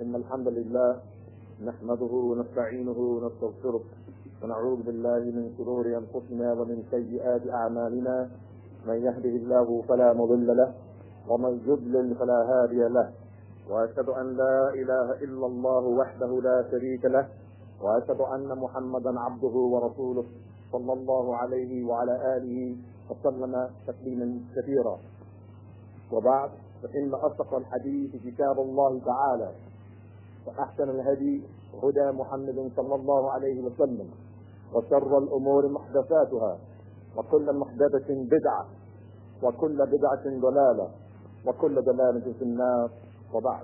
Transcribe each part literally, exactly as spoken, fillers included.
إن الحمد لله نحمده ونستعينه ونستغفره ونعوذ بالله من شرور أنفسنا ومن سيئات أعمالنا. من يهده الله فلا مضل له ومن يضلل فلا هادي له، وأشهد أن لا إله إلا الله وحده لا شريك له، وأشهد أن محمدا عبده ورسوله صلى الله عليه وعلى آله وسلم تسليما كثيرا. وبعد، فإن أصدق الحديث كتاب الله تعالى، وأحسن الهدي هدى محمد صلى الله عليه وسلم، وشر الأمور محدثاتها، وكل محدثة بدعة، وكل بدعة ضلالة، وكل ضلالة في النار. وبعد.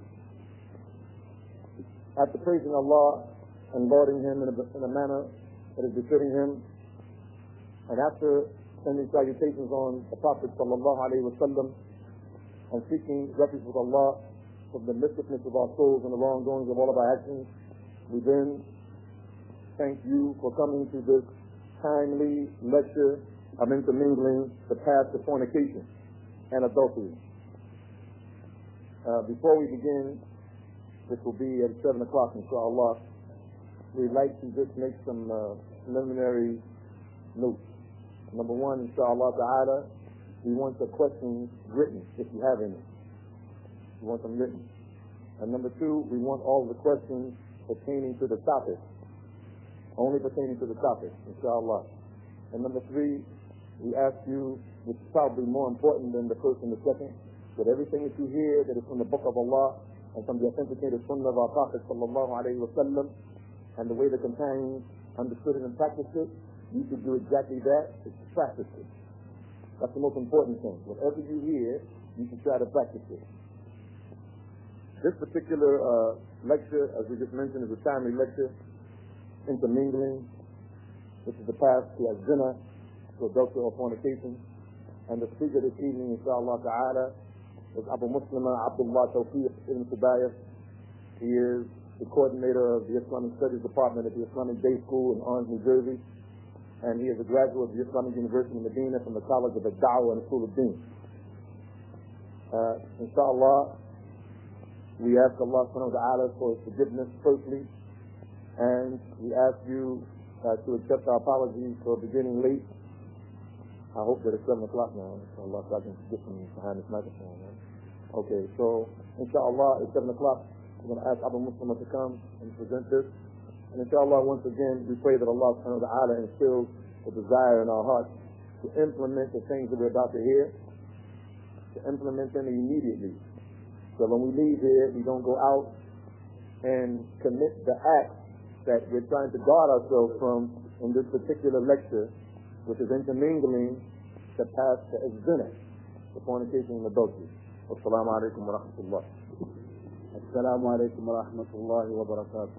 After praising Allah and lauding Him in a, in a manner that is befitting Him, and after sending salutations on the Prophet sallallahu alaihi wasallam, and seeking refuge with Allah from the mischievousness of our souls and the wrongdoings of all of our actions, we then thank you for coming to this timely lecture of intermingling the path to fornication and adultery. Uh, before we begin, which will be at seven o'clock, inshallah, we'd like to just make some uh, preliminary notes. Number one, inshallah ta'ala, we want the questions written, if you have any. We want them written. And number two, we want all the questions pertaining to the topic, only pertaining to the topic, inshallah. And number three, we ask you, which is probably more important than the first and the second, that everything that you hear that is from the book of Allah and from the authenticated sunnah of our Prophet sallallahu alaihi wasallam, and the way the companions understood it and practiced it, you should do exactly that, is to practice it. That's the most important thing. Whatever you hear, you should try to practice it. This particular uh, lecture, as we just mentioned, is a timely lecture, intermingling, which is the path to az-zina, to adultery or fornication. And the speaker this evening, inshallah ta'ala, is Abu Muslima Abdullah Tawfiq ibn Subayef. He is the coordinator of the Islamic Studies Department at the Islamic Day School in Orange, New Jersey. And he is a graduate of the Islamic University in Medina from the College of Ad-Da'wah and School of Deen. Uh, inshallah, we ask Allah subhanahu wa ta'ala for his forgiveness firstly, and we ask you uh, to accept our apologies for beginning late. I hope that it's seven o'clock now, inshallah, so I can get from behind this microphone. Right? Okay, so inshallah, it's seven o'clock. We're going to ask Abu Muslima to come and present this. And inshallah, once again, we pray that Allah subhanahu wa ta'ala instills the desire in our hearts to implement the things that we're about to hear, to implement them immediately. So when we leave here, we don't go out and commit the acts that we're trying to guard ourselves from in this particular lecture, which is intermingling the path to az-zina, the fornication and adultery. Assalamu alaikum wa rahmatullah. Assalamu alaikum wa rahmatullahi wa barakatuh.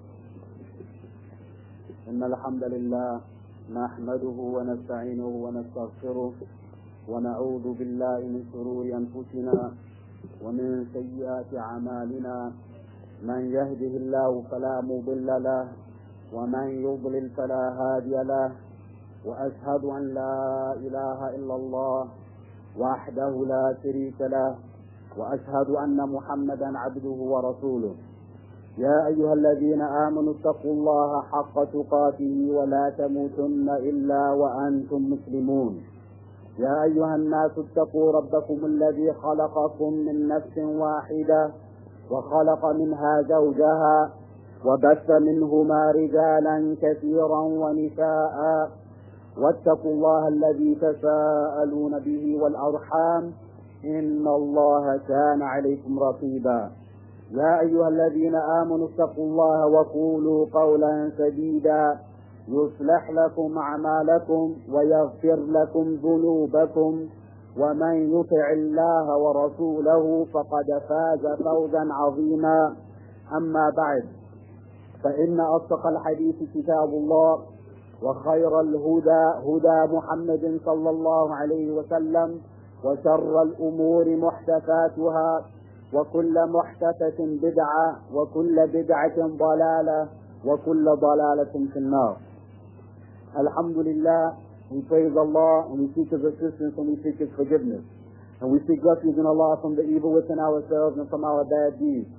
إن الحمد لله نحمده ونستعينه ونستغفره ونعوذ بالله من شرور أنفسنا ومن سيئات أعمالنا. من يهده الله فلا مضل له ومن يضلل فلا هادي له. وأشهد أن لا إله إلا الله وحده لا شريك له، وأشهد أن محمدا عبده ورسوله. يا أيها الذين آمنوا اتقوا الله حق تقاته ولا تموتن إلا وأنتم مسلمون. يا أيها الناس اتقوا ربكم الذي خلقكم من نفس واحدة وخلق منها زوجها وبث منهما رجالا كثيرا ونساء، واتقوا الله الذي تساءلون به والأرحام إن الله كان عليكم رقيبا. يا أيها الذين آمنوا اتقوا الله وقولوا قولا سديدا يصلح لكم أعمالكم ويغفر لكم ذنوبكم، ومن يطع الله ورسوله فقد فاز فوزا عظيما. أما بعد، فإن أصدق الحديث كتاب الله، وخير الهدى هدى محمد صلى الله عليه وسلم، وشر الأمور محدثاتها، وكل محدثة بدعة، وكل بدعة ضلالة، وكل ضلالة في النار. Alhamdulillah, we praise Allah and we seek His assistance and we seek His forgiveness. And we seek refuge in Allah from the evil within ourselves and from our bad deeds.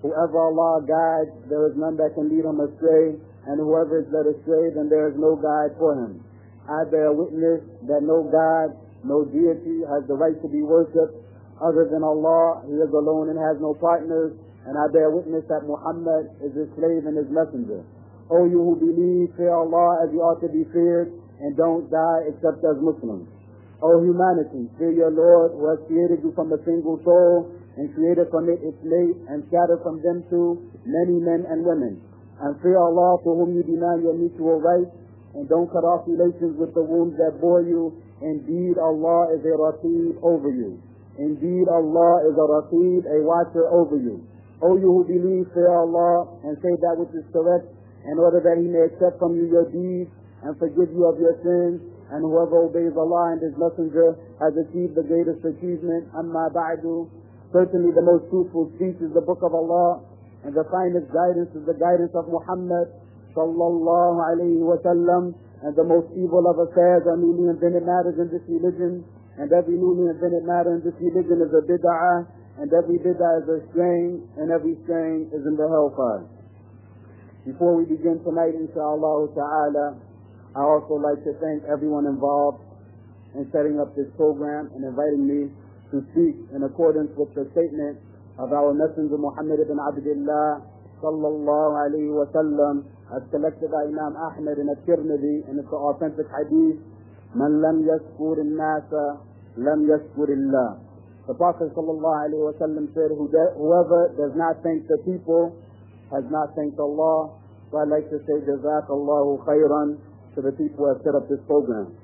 Whoever Allah guides, there is none that can lead him astray, and whoever is led astray, then there is no guide for him. I bear witness that no God, no deity has the right to be worshipped other than Allah. He is alone and has no partners, and I bear witness that Muhammad is his slave and his messenger. O you who believe, fear Allah as you ought to be feared, and don't die except as Muslims. O humanity, fear your Lord who has created you from a single soul and created from it its mate and scattered from them two many men and women. And fear Allah to whom you demand your mutual rights, and don't cut off relations with the wombs that bore you. Indeed, Allah is a Raqib over you. Indeed, Allah is a Raqib, a watcher over you. O you who believe, fear Allah and say that which is correct, in order that He may accept from you your deeds and forgive you of your sins. And whoever obeys Allah and His Messenger has achieved the greatest achievement. Amma ba'du. Certainly the most truthful speech is the book of Allah, and the finest guidance is the guidance of Muhammad sallallahu alayhi wa sallam. And the most evil of affairs are newly invented matters in this religion, and every newly invented matter in this religion is a bid'ah, and every bid'ah is a strain, and every strain is in the hellfire. Before we begin tonight, inshallah ta'ala, I also like to thank everyone involved in setting up this program and inviting me to speak in accordance with the statement of our Messenger Muhammad ibn Abdullah sallallahu alayhi wa sallam, as collected by Imam Ahmad in At-Tirmidhi, and it's an authentic hadith: Man lam yashkur al-nasa lam yashkur Allah. The Prophet sallallahu alayhi wa sallam said, whoever does not thank the people has not thanked Allah. So I'd like to say jazakallahu khairan to the people who have set up this program.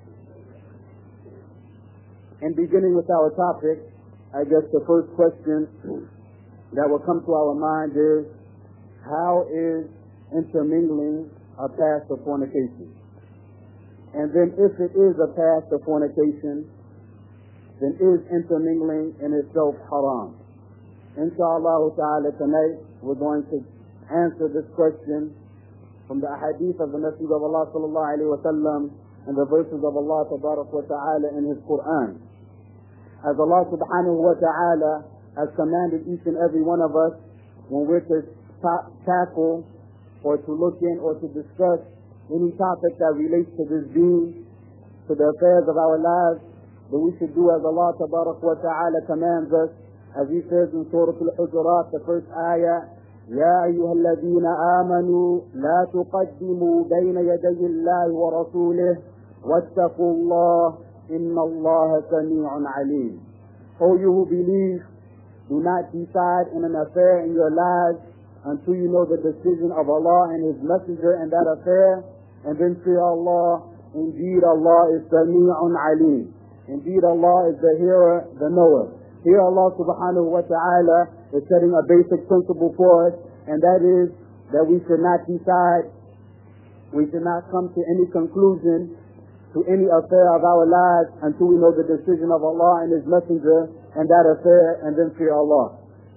And beginning with our topic, I guess the first question that will come to our mind is, how is intermingling a path to fornication? And then if it is a path to fornication, then is intermingling in itself haram? Inshallah ta'ala, tonight we're going to answer this question from the hadith of the Messenger of Allah sallallahu alayhi wa sallam and the verses of Allah tabarak wa ta'ala in His Quran. As Allah subhanahu wa ta'ala has commanded each and every one of us, when we're to ta- tackle or to look in or to discuss any topic that relates to this deen, to the affairs of our lives, that we should do as Allah tabarak wa ta'ala commands us, as He says in Surah Al-Hujurat, the first ayah: يا أيها الذين آمنوا لا تقدموا بين يدي الله ورسوله واتقوا الله إن الله سميع عليم. O you who believe, do not decide in an affair in your lives until you know the decision of Allah and His Messenger in that affair, and then fear Allah. Indeed, Allah is Sami'un Alim. Indeed, Allah is the hearer, the knower. Here Allah subhanahu wa ta'ala is setting a basic principle for us, and that is that we should not decide, we should not come to any conclusion to any affair of our lives until we know the decision of Allah and His Messenger and that affair, and then fear Allah.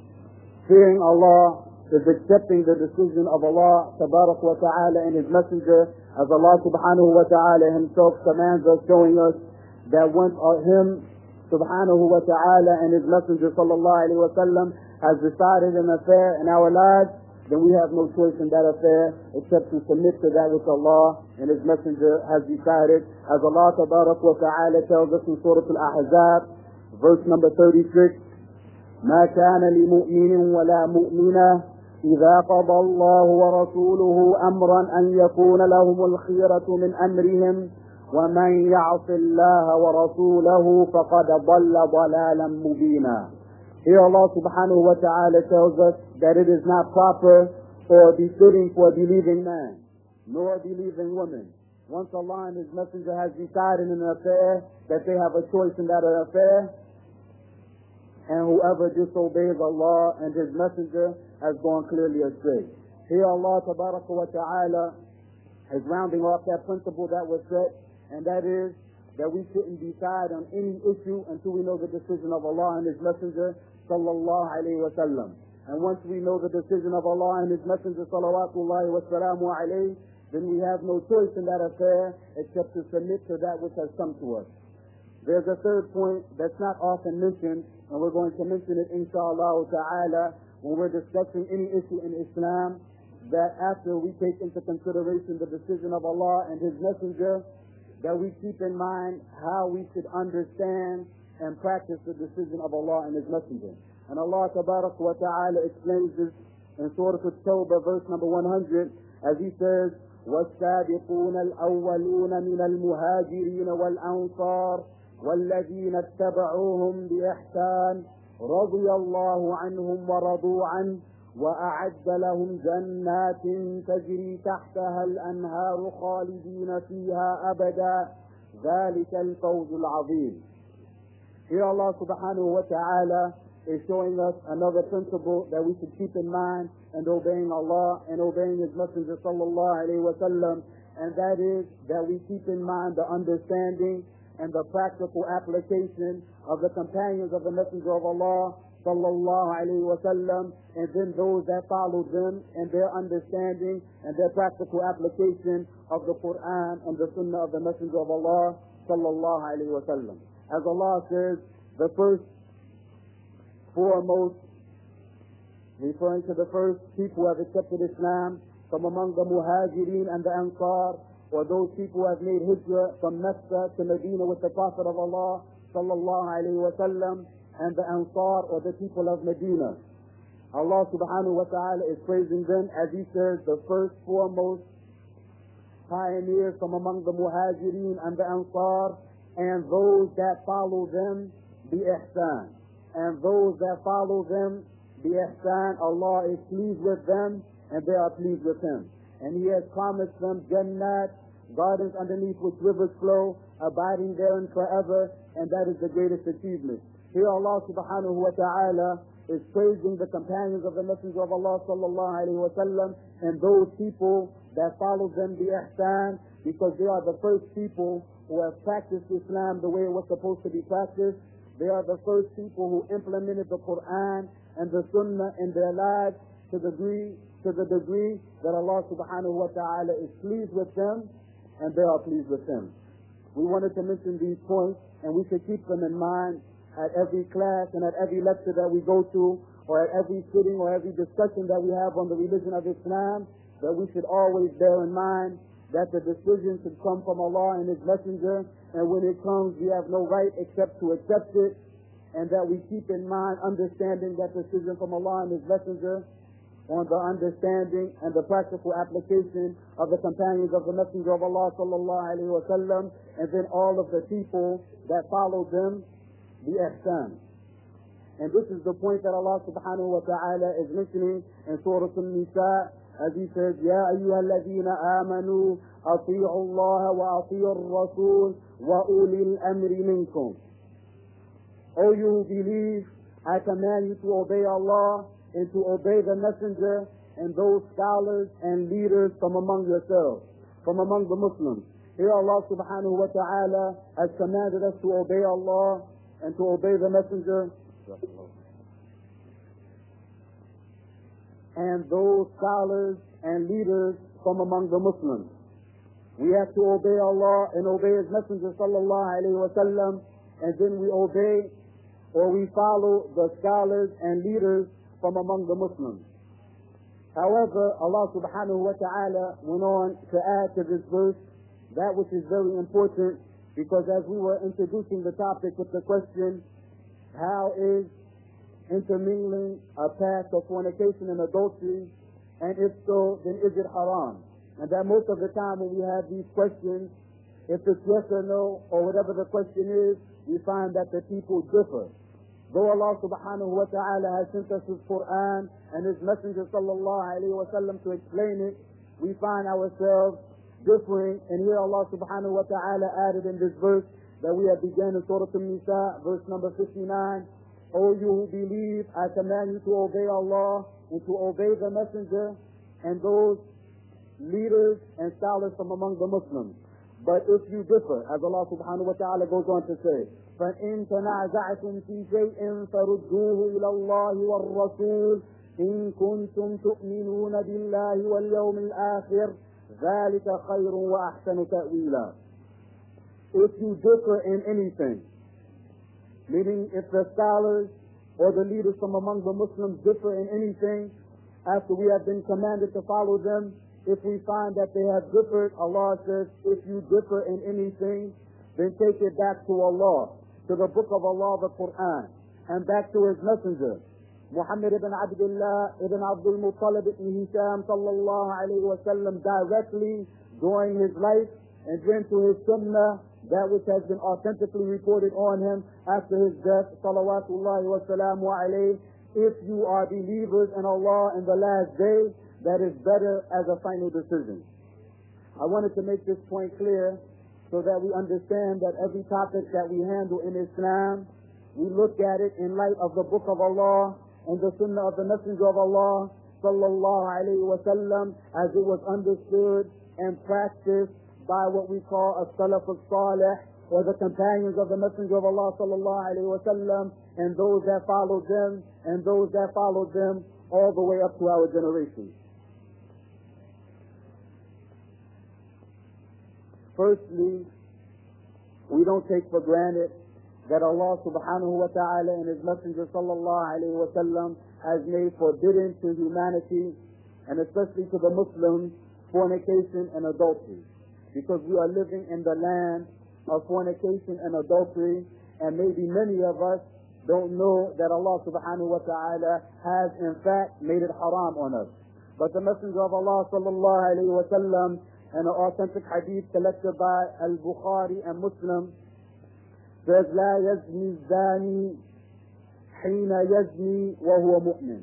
Fearing Allah is accepting the decision of Allah tabarak wa ta'ala and His Messenger, as Allah subhanahu wa ta'ala Himself commands us, showing us that once Him subhanahu wa ta'ala and His Messenger sallallahu alayhi wa sallam has decided an affair in our lives, then we have no choice in that affair except to submit to that which Allah and His Messenger has decided. As Allah tabarak wa ta'ala tells us in Surah Al-Ahzab, verse number thirty-six: ما كان لمؤمن ولا مؤمنة إذا قضى الله ورسوله أمرا أن يكون لهم الخيرة من أمرهم ومن يعص الله ورسوله فقد ضل ضلالا مبينا. Here Allah subhanahu wa ta'ala tells us that it is not proper or befitting for a believing man, nor a believing woman, once Allah and His Messenger has decided in an affair that they have a choice in that affair, and whoever disobeys Allah and His Messenger has gone clearly astray. Here Allah tabaraka wa ta'ala is rounding off that principle that was set, and that is that we shouldn't decide on any issue until we know the decision of Allah and His Messenger sallallahu alayhi wa sallam. And once we know the decision of Allah and His Messenger salawatullahi wa salamu alayhi, then we have no choice in that affair except to submit to that which has come to us. There's a third point that's not often mentioned, and we're going to mention it inshallah ta'ala, when we're discussing any issue in Islam, that after we take into consideration the decision of Allah and His Messenger, that we keep in mind how we should understand and practice the decision of Allah and His Messenger. And Allah Tabarak wa Ta'ala explains this in Surah At-Tawbah, verse number one hundred, as He says, وَالسَّابِقُونَ الْأَوَّلُونَ مِنَ الْمُهَاجِرِينَ وَالْأَنصَارِ وَالَّذِينَ اتَّبَعُوهُمْ بِإِحْسَانٍ رَضِيَ اللَّهُ عَنْهُمْ وَرَضُوا عَنْهُ وأعد لهم جنات تجري تحتها الأنهار خالدين فيها أبدا ذلك الفوز العظيم. Here Allah subhanahu wa ta'ala is showing us another principle that we should keep in mind and obeying Allah and obeying His Messenger sallallahu alayhi wa sallam, and that is that we keep in mind the understanding and the practical application of the companions of the Messenger of Allah sallallahu alayhi wa sallam, and then those that followed them and their understanding and their practical application of the Quran and the Sunnah of the Messenger of Allah sallallahu alayhi wa sallam. As Allah says, the first, foremost, referring to the first people who have accepted Islam from among the Muhajirin and the Ansar, or those people who have made hijrah from Mecca to Medina with the Prophet of Allah sallallahu alayhi wa sallam, and the Ansar, or the people of Medina. Allah subhanahu wa ta'ala is praising them, as He says, the first foremost pioneers from among the Muhajirin and the Ansar, and those that follow them bi ihsan. And those that follow them bi ihsan, Allah is pleased with them and they are pleased with Him. And He has promised them Jannat, gardens underneath which rivers flow, abiding therein forever, and that is the greatest achievement. Here Allah subhanahu wa ta'ala is praising the companions of the Messenger of Allah sallallahu alayhi wa sallam and those people that follow them bi ihsan, because they are the first people who have practiced Islam the way it was supposed to be practiced. They are the first people who implemented the Quran and the Sunnah in their lives to the degree, to the degree that Allah subhanahu wa ta'ala is pleased with them and they are pleased with Him. We wanted to mention these points, and we should keep them in mind at every class and at every lecture that we go to, or at every sitting or every discussion that we have on the religion of Islam, that we should always bear in mind that the decision should come from Allah and His Messenger, and when it comes we have no right except to accept it, and that we keep in mind understanding that decision from Allah and His Messenger on the understanding and the practical application of the companions of the Messenger of Allah sallallahu alayhi wa sallam, and then all of the people that follow them bi ihsan. And this is the point that Allah subhanahu wa ta'ala is mentioning in Surah An-Nisa, as He says, Ya ayyuha alladhina amanu ati'u Allah wa ati'u ar-rasul wa ulil amri minkum. O you who believe, I command you to obey Allah and to obey the Messenger and those scholars and leaders from among yourselves, from among the Muslims. Here Allah subhanahu wa ta'ala has commanded us to obey Allah and to obey the Messenger and those scholars and leaders from among the Muslims. We have to obey Allah and obey His Messenger sallallahu alayhi wa sallam, and then we obey or we follow the scholars and leaders from among the Muslims. However, Allah subhanahu wa ta'ala went on to add to this verse that which is very important, because as we were introducing the topic with the question, how is intermingling a path of fornication and adultery, and if so, then is it haram? And that most of the time when we have these questions, if it's yes or no, or whatever the question is, we find that the people differ. Though Allah subhanahu wa ta'ala has sent us His Quran and His Messenger sallallahu alayhi wa sallam to explain it, we find ourselves differing. And here Allah subhanahu wa ta'ala added in this verse that we have begun in Surah An-Nisa, verse number fifty-nine, O you who believe, I command you to obey Allah and to obey the Messenger and those leaders and scholars from among the Muslims. But if you differ, as Allah subhanahu wa ta'ala goes on to say, فَإِن تَنَازَعْتُمْ فِي شَيْءٍ فَرُدُّوهُ إِلَى اللَّهِ وَالرَّسُولِ إِن كُنتُمْ تُؤْمِنُونَ بِاللَّهِ وَالْيَوْمِ الْآخِرِ ذَلِكَ خَيْرٌ وَأَحْسَنُ تَأْوِيلًا. If you differ in anything, meaning if the scholars or the leaders from among the Muslims differ in anything after we have been commanded to follow them, if we find that they have differed, Allah says, if you differ in anything, then take it back to Allah, to the book of Allah, the Quran, and back to his messenger, Muhammad ibn Abdullah ibn Abdul Muttalib ibn Hisham sallallahu alayhi wa sallam, directly during his life, and then to his sunnah, that which has been authentically reported on him after his death, salawatullahi wa salamu alayhi. If you are believers in Allah in the last day, that is better as a final decision. I wanted to make this point clear so that we understand that every topic that we handle in Islam, we look at it in light of the book of Allah and the sunnah of the messenger of Allah sallallahu alayhi wa sallam, as it was understood and practiced by what we call a salaf al-salih, or the companions of the messenger of Allah sallallahu alayhi wa sallam, and those that followed them, and those that followed them all the way up to our generation. Firstly, we don't take for granted that Allah subhanahu wa ta'ala and his messenger sallallahu alayhi wa sallam has made forbidden to humanity, and especially to the Muslims, fornication and adultery. Because we are living in the land of fornication and adultery, and maybe many of us don't know that Allah subhanahu wa ta'ala has in fact made it haram on us. But the messenger of Allah sallallahu alayhi wa sallam, and an authentic hadith collected by Al-Bukhari and Muslim, says, لا يزني الزاني حين يزني وهو مؤمن.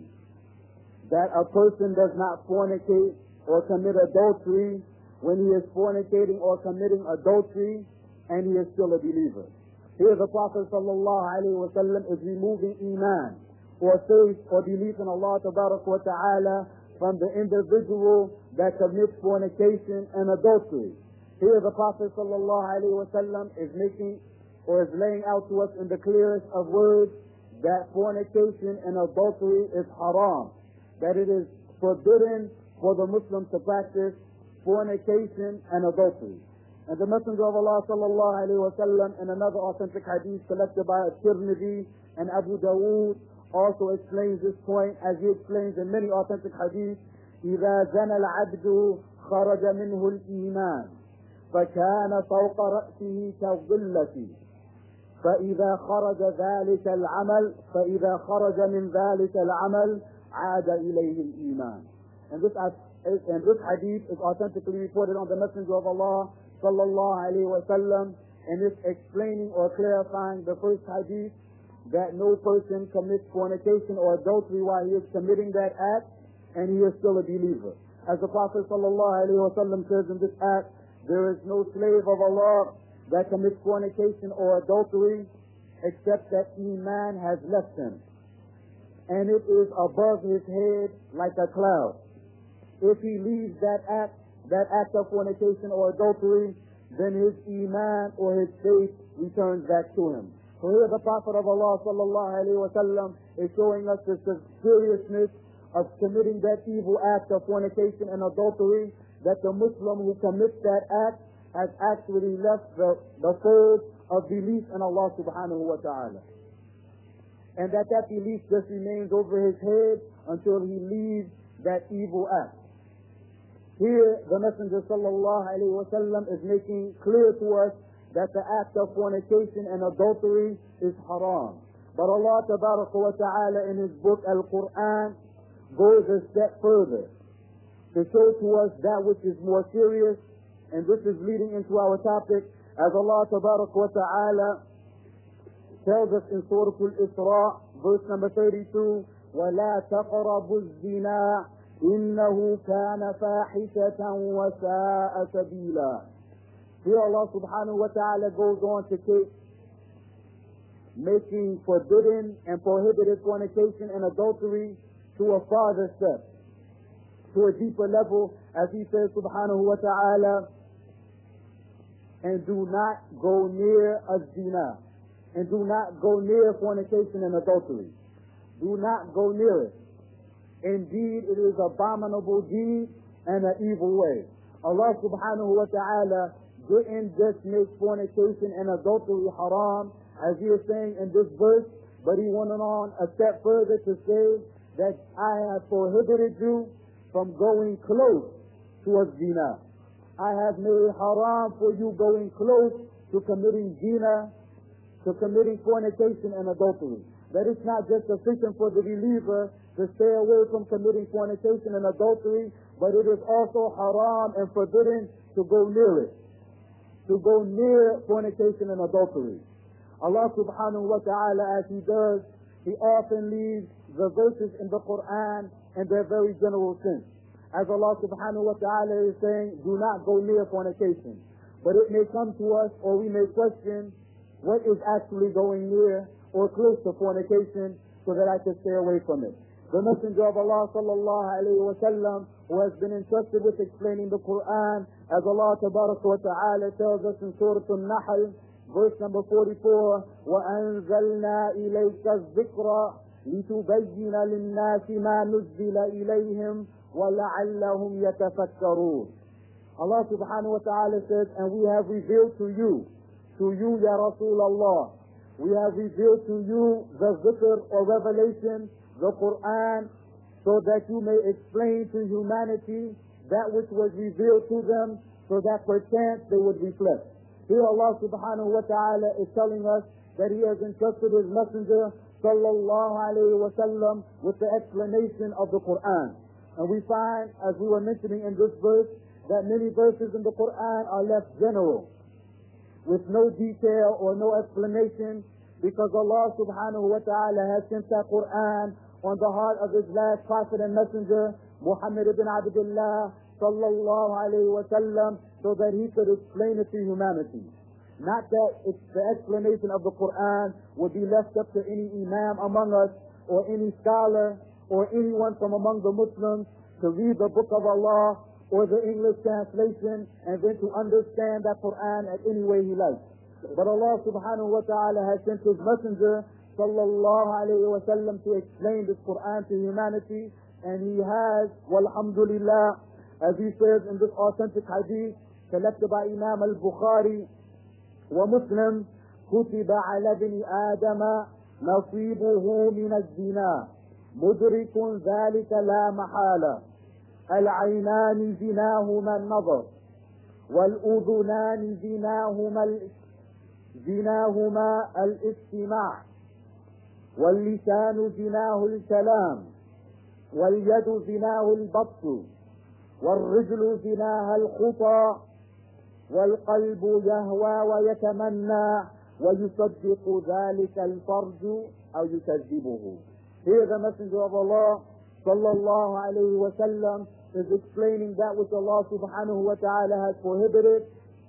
That a person does not fornicate or commit adultery when he is fornicating or committing adultery and he is still a believer. Here the Prophet sallallahu alayhi wa sallam is removing iman, or faith or belief in Allah tabarak wa ta'ala, from the individual that commits fornication and adultery. Here the Prophet sallallahu alayhi wa sallam is making or is laying out to us in the clearest of words that fornication and adultery is haram, that it is forbidden for the Muslim to practice fornication and adultery. And the Messenger of Allah sallallahu alayhi wa sallam, in another authentic hadith collected by Tirmidhi and Abu Dawood, also explains this point, as he explains in many authentic hadiths, إِذَا زَنَى الْعَبْدُ خَرَجَ مِنْهُ الْإِيمَانِ فَكَانَ فَوْقَ رَأْسِهِ كَالظِّلَّةِ فإذا خرج ذلك العمل فإذا خرج من ذلك العمل عاد إليه الإيمان. And this, and this hadith is authentically reported on the Messenger of Allah sallallahu alayhi wa sallam, and it's explaining or clarifying the first hadith, that no person commits fornication or adultery while he is committing that act and he is still a believer. As the Prophet sallallahu alayhi wa sallam says in this act, there is no slave of Allah that commits fornication or adultery except that iman has left him, and it is above his head like a cloud. If he leaves that act, that act of fornication or adultery, then his iman or his faith returns back to him. So here the Prophet of Allah sallallahu alayhi wa sallam is showing us the seriousness of committing that evil act of fornication and adultery, that the Muslim who commits that act has actually left the, the fold of belief in Allah subhanahu wa ta'ala. And that that belief just remains over his head until he leaves that evil act. Here the Messenger sallallahu alayhi wa sallam is making clear to us that the act of fornication and adultery is haram. But Allah tabaraka wa ta'ala in his book Al-Quran goes a step further to show to us that which is more serious, and this is leading into our topic, as Allah tabaraka wa ta'ala tells us in Surah Al-Isra, verse number thirty-two, وَلَا تَقْرَبُوا الزِّنَا إِنَّهُ كَانَ فَاحِشَةً وَسَاءَ سَبِيلًا. Here Allah subhanahu wa ta'ala goes on to take making forbidden and prohibited fornication and adultery to a farther step, to a deeper level, as he says subhanahu wa ta'ala, and do not go near a zina, and do not go near fornication and adultery. Do not go near it. Indeed, it is abominable deed and an evil way. Allah subhanahu wa ta'ala didn't just make fornication and adultery haram, as he is saying in this verse, But he went on a step further to say that I have prohibited you from going close towards zina. I have made haram for you going close to committing zina, to committing fornication and adultery. That it's not just sufficient for the believer to stay away from committing fornication and adultery, but it is also haram and forbidden to go near it, to go near fornication and adultery. Allah subhanahu wa ta'ala, as He does, He often leaves the verses in the Quran in their very general sense. As Allah subhanahu wa ta'ala is saying, do not go near fornication. But it may come to us, or we may question, what is actually going near or close to fornication, so that I can stay away from it. The Messenger of Allah sallallahu alayhi wa sallam, who has been entrusted with explaining the Quran, as Allah tabaraka wa ta'ala tells us in Surah An-Nahl, verse number forty-four, وَأَنزَلْنَا إِلَيْكَ الذِّكْرَ لِتُبَيِّنَ لِلنَّاسِ مَا نُزِّلَ إِلَيْهِمْ وَلَعَلَّهُمْ يَتَفَكَّرُونَ. Allah subhanahu wa ta'ala says, and we have revealed to you, to you, Ya Rasulullah, we have revealed to you the zikr or revelation, the Quran, so that you may explain to humanity that which was revealed to them, so that perchance they would reflect. Here Allah subhanahu wa ta'ala is telling us that He has entrusted His Messenger sallallahu alayhi wa sallam with the explanation of the Quran. And we find, as we were mentioning in this verse, that many verses in the Quran are left general, with no detail or no explanation, because Allah subhanahu wa ta'ala has sent that Quran on the heart of His last prophet and messenger, Muhammad ibn Abdullah sallallahu alayhi wa sallam, so that he could explain it to humanity. Not that it's the explanation of the Quran would be left up to any imam among us, or any scholar, or anyone from among the Muslims to read the book of Allah or the English translation and then to understand that Quran at any way he likes. But Allah subhanahu wa ta'ala has sent His Messenger sallallahu alayhi wa sallam to explain this Quran to humanity, and He has, walhamdulillah, as He says in this authentic hadith collected by Imam al-Bukhari wa Muslim, كتب على ابن آدم نصيبه من الزنا مدرك ذلك لا محالة العينان زناهما النظر والأذنان زناهما زناهما الاستماع واللسان زناه الكلام واليد زناه البطش والرجل زناها الخطى والقلب يهوى ويتمنى ويصدق ذلك الفرج أو يكذبه. Here the Messenger of Allah sallallahu alayhi wa sallam is explaining that which Allah subhanahu wa ta'ala has prohibited,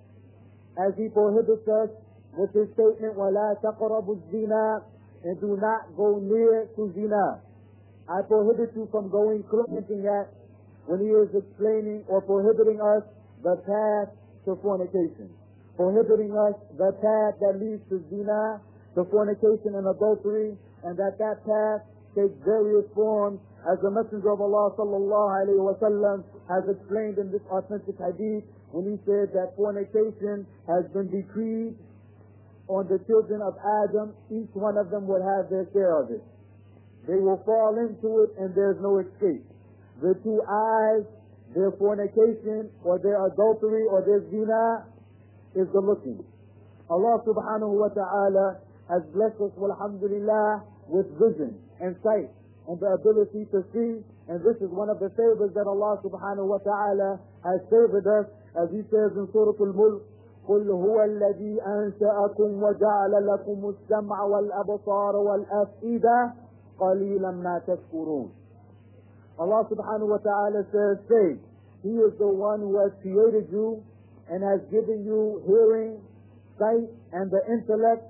as He prohibits us with His statement, وَلَا تَقْرَبُوا الزِّنَا, and do not go near to zina. I prohibit you from going close to that, when He is explaining or prohibiting us the path to fornication, prohibiting us the path that leads to zina, to fornication and adultery, and that that path takes various forms, as the Messenger of Allah sallallahu alayhi wa sallam has explained in this authentic hadith, when he said that fornication has been decreed on the children of Adam. Each one of them would have their share of it. They will fall into it and there's no escape. The two eyes, their fornication or their adultery or their zina is the looking. Allah subhanahu wa ta'ala has blessed us, walhamdulillah, with vision and sight and the ability to see, and this is one of the favors that Allah subhanahu wa ta'ala has favored us, as He says in Surah Al-Mulk, قُلْ هُوَ الَّذِي أَنْشَأَكُمْ وَجَعَلَ لَكُمُ السَّمْعَ وَالْأَبْصَارَ وَالْأَفْئِدَةَ قَلِيلًا مَا تَشْكُرُونَ. Allah subhanahu wa ta'ala says, say, He is the one who has created you and has given you hearing, sight, and the intellect,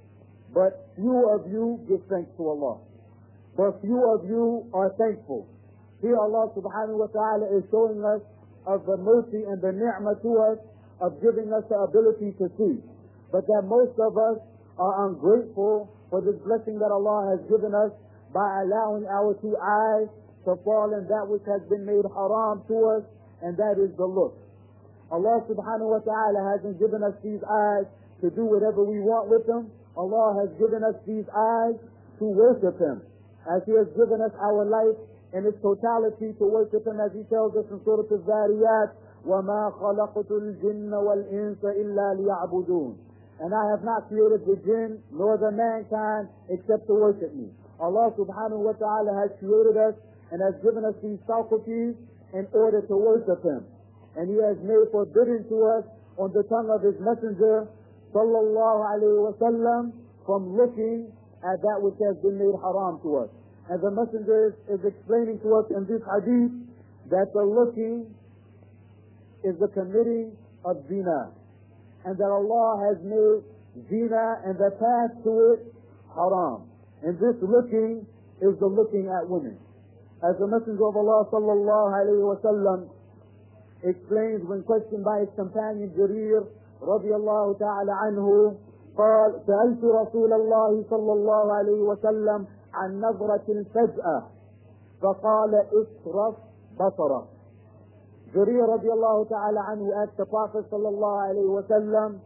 but few of you give thanks to Allah. But few of you are thankful. Here Allah subhanahu wa ta'ala is showing us of the mercy and the ni'mah to us of giving us the ability to see. But that most of us are ungrateful for this blessing that Allah has given us by allowing our two eyes to fall in that which has been made haram to us, and that is the look. Allah subhanahu wa ta'ala hasn't given us these eyes to do whatever we want with them. Allah has given us these eyes to worship Him, as He has given us our life in its totality to worship Him, as He tells us in Surah Al-Zariyat, وَمَا خَلَقْتُ الْجِنَّ وَالْإِنسَ إِلَّا لِيَعْبُدُونَ. And I have not created the jinn nor the mankind except to worship me. Allah subhanahu wa ta'ala has created us and has given us these faculties in order to worship Him. And He has made forbidden to us on the tongue of His Messenger sallallahu alayhi wa sallam from looking at that which has been made haram to us. And the Messenger is, is explaining to us in this hadith that the looking is the committing of zina, and that Allah has made zina and the path to it haram. And this looking is the looking at women. As the Messenger of Allah sallallahu alayhi wa sallam explains when questioned by his companion Jarir radiallahu ta'ala anhu, قال سألت رسول الله صلى الله عليه وسلم عن نظرة الفجأة فقال اصرف بصرك. Jarir radiallahu ta'ala anhu asked the Prophet sallallahu alayhi wa sallam,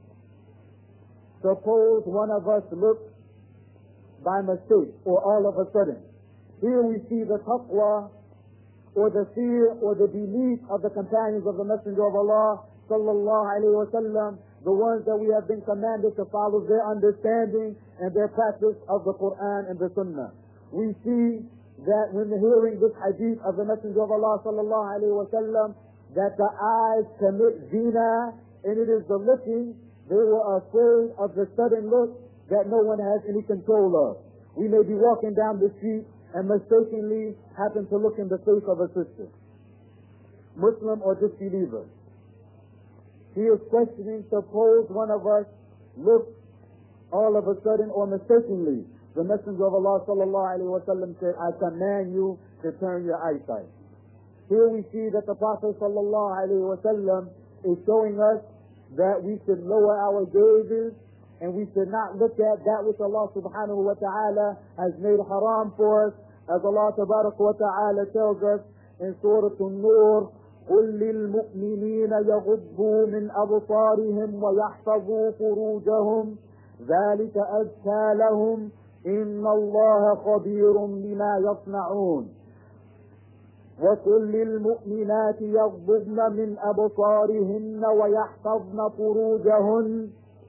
suppose one of us looks by mistake or all of a sudden. Here we see the taqwa or the fear or the belief of the companions of the Messenger of Allah sallallahu alayhi wa sallam, the ones that we have been commanded to follow their understanding and their practice of the Quran and the Sunnah. We see that when hearing this hadith of the Messenger of Allah sallallahu alayhi wa sallam, that the eyes commit zina, and it is the looking, they were afraid of the sudden look that no one has any control of. We may be walking down the street and mistakenly happen to look in the face of a sister, Muslim or disbeliever. He is questioning, suppose one of us looks all of a sudden or mistakenly. The Messenger of Allah sallallahu alayhi wa sallam said, I command you to turn your eyesight. Here we see that the Prophet sallallahu alayhi wa sallam is showing us that we should lower our gazes and we should not look at that which Allah subhanahu wa ta'ala has made haram for us, as Allah tabarak wa ta'ala tells us in Surah An-Nur, قل للمؤمنين يغضوا من أبصارهم ويحفظوا فروجهم ذلك أزكى لهم إن الله خبير بما يصنعون وقل للمؤمنات يغضضن من أبصارهن ويحفظن فروجهن.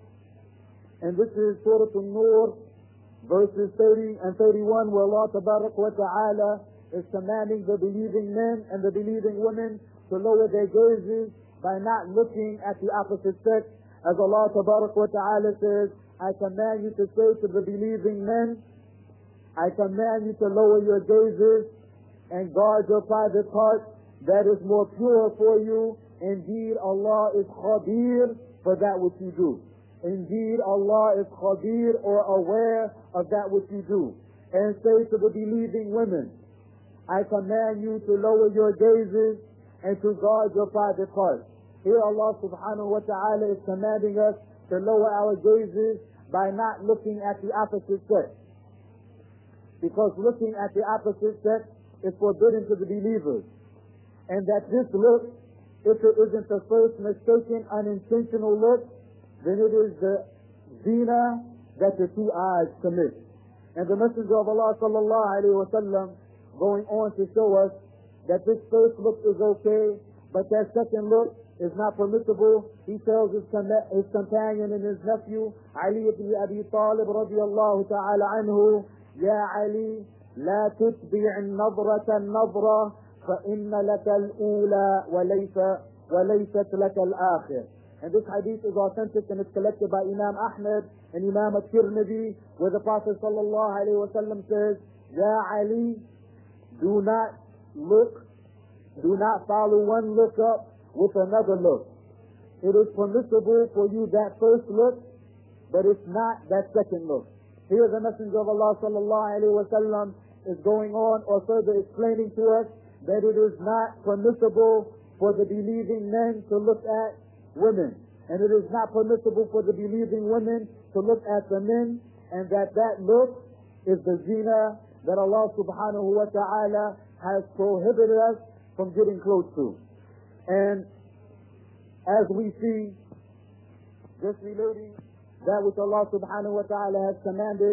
And this is Surah An-Nur, verses thirty and thirty-one, where Allah tabarak wa ta'ala is commanding the believing men and the believing women to lower their gazes by not looking at the opposite sex. As Allah tabarak wa ta'ala says, I command you to say to the believing men, I command you to lower your gazes and guard your private parts, that is more pure for you. Indeed, Allah is khabir for that which you do. Indeed, Allah is khabir or aware of that which you do. And say to the believing women, I command you to lower your gazes and to guard your private parts. Here Allah subhanahu wa ta'ala is commanding us to lower our gazes by not looking at the opposite sex. Because looking at the opposite sex is forbidden to the believers. And that this look, if it isn't the first mistaken, unintentional look, then it is the zina that the two eyes commit. And the Messenger of Allah sallallahu alayhi wa sallam going on to show us that this first look is okay, but that second look is not permissible. He tells his, com- his companion and his nephew, Ali ibn Abi Talib radiyallahu ta'ala anhu, Ya Ali, لا تتبع النظرة النظرة فإن لك الأولى وليس وليست لك الآخر. And this hadith is authentic and it's collected by Imam Ahmed and Imam At-Tirmidhi, where the Prophet sallallahu alayhi wa sallam says, Ya Ali, do not look, do not follow one look up with another look. It is permissible for you that first look, but it's not that second look. Here the Messenger of Allah sallallahu alayhi wa sallam is going on or further explaining to us that it is not permissible for the believing men to look at women, and it is not permissible for the believing women to look at the men, and that that look is the zina that Allah subhanahu wa ta'ala has prohibited us from getting close to. And as we see, just relating that which Allah subhanahu wa ta'ala has commanded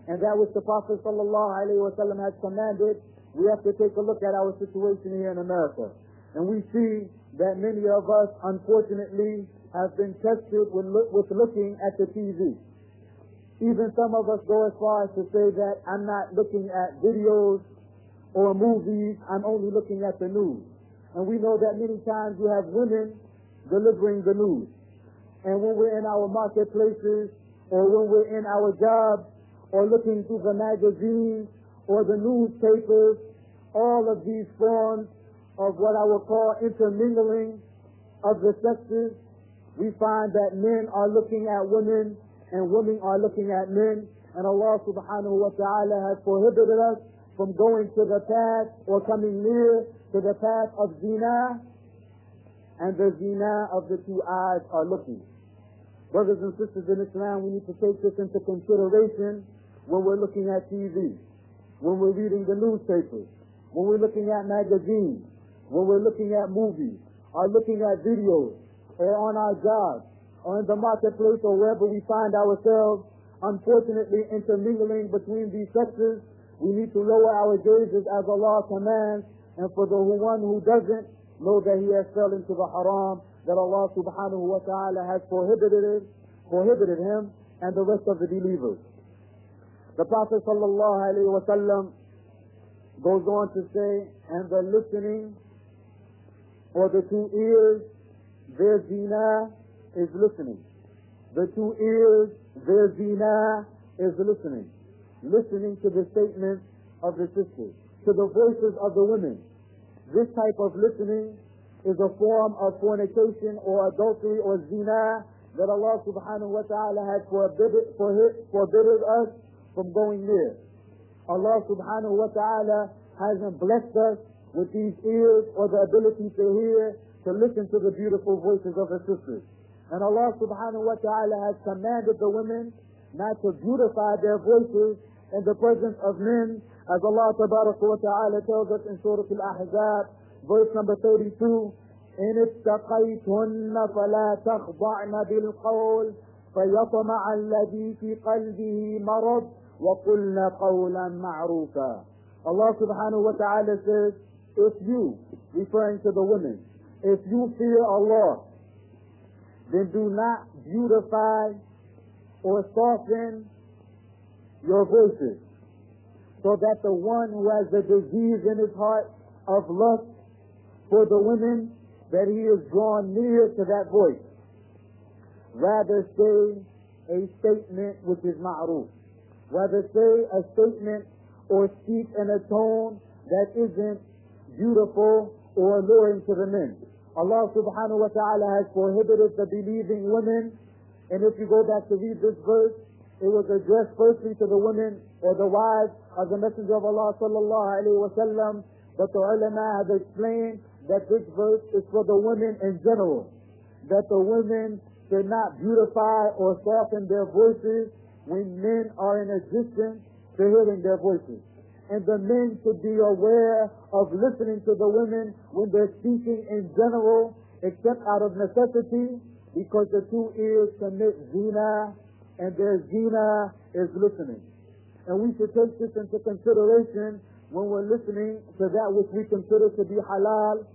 and that which the Prophet sallallahu alaihi wasallam has commanded, we have to take a look at our situation here in America. And we see that many of us, unfortunately, have been tested with, look, with looking at the T V. Even some of us go as far as to say that I'm not looking at videos or movies, I'm only looking at the news. And we know that many times you have women delivering the news. And when we're in our marketplaces, or when we're in our jobs, or looking through the magazines, or the newspapers, all of these forms of what I would call intermingling of the sexes, we find that men are looking at women, and women are looking at men, and Allah subhanahu wa ta'ala has prohibited us from going to the path or coming near to the path of zina, and the zina of the two eyes are looking. Brothers and sisters in Islam, we need to take this into consideration when we're looking at T V, when we're reading the newspapers, when we're looking at magazines, when we're looking at movies, or looking at videos, or on our jobs, or in the marketplace, or wherever we find ourselves, unfortunately intermingling between these sexes. We need to lower our gazes as Allah commands, and for the one who doesn't, know that he has fell into the haram that Allah subhanahu wa ta'ala has prohibited it, prohibited him and the rest of the believers. The Prophet sallallahu alayhi wa sallam goes on to say, and the listening or the two ears, their zina is listening. The two ears, their zina is listening. Listening to the statements of the sisters, to the voices of the women. This type of listening is a form of fornication or adultery or zina that Allah subhanahu wa ta'ala has forbidden, forbidden us from going near. Allah subhanahu wa ta'ala hasn't blessed us with these ears or the ability to hear, to listen to the beautiful voices of the sisters. And Allah subhanahu wa ta'ala has commanded the women not to beautify their voices in the presence of men, as Allah tabaraka wa ta'ala tells us in Surah Al-Ahzab, verse number thirty-two, إِنِ اتَّقَيْتُنَّ فَلَا تَخْضَعْنَ بِالْقَوْلِ فَيَطْمَعَ الَّذِي فِي قَلْبِهِ مَرَضٌ وَقُلْنَ قَوْلًا مَعْرُوفًا. Allah subhanahu wa ta'ala says, if you, referring to the women, if you fear Allah, then do not beautify or soften your voices, so that the one who has the disease in his heart of lust for the women, that he is drawn near to that voice. Rather say a statement which is ma'ruf. Rather say a statement or speak in a tone that isn't beautiful or alluring to the men. Allah subhanahu wa ta'ala has prohibited the believing women, and if you go back to read this verse, it was addressed firstly to the women or the wives of the Messenger of Allah sallallahu alaihi wasallam, but the ulama have explained that this verse is for the women in general, that the women should not beautify or soften their voices when men are in existence to hearing their voices. And the men should be aware of listening to the women when they're speaking in general, except out of necessity, because the two ears commit zina, and their zina is listening. And we should take this into consideration when we're listening to that which we consider to be halal,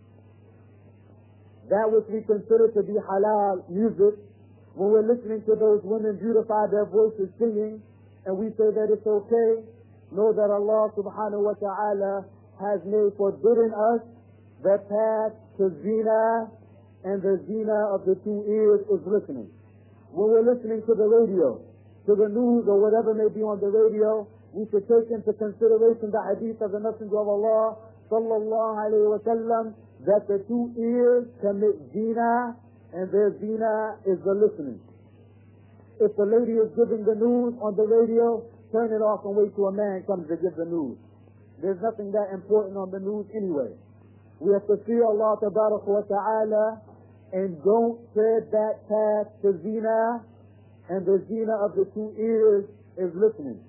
that which we consider to be halal music, when we're listening to those women beautify their voices singing, and we say that it's okay, know that Allah subhanahu wa ta'ala has made forbidden us the path to zina, and the zina of the two ears is listening. When we're listening to the radio, to the news or whatever may be on the radio, we should take into consideration the hadith of the Messenger of Allah sallallahu alayhi wa sallam, that the two ears commit zina, and their zina is the listening. If the lady is giving the news on the radio, turn it off and wait till a man comes to give the news. There's nothing that important on the news anyway. We have to fear Allah tabaraka wa ta'ala and don't tread that path to zina, and the zina of the two ears is listening.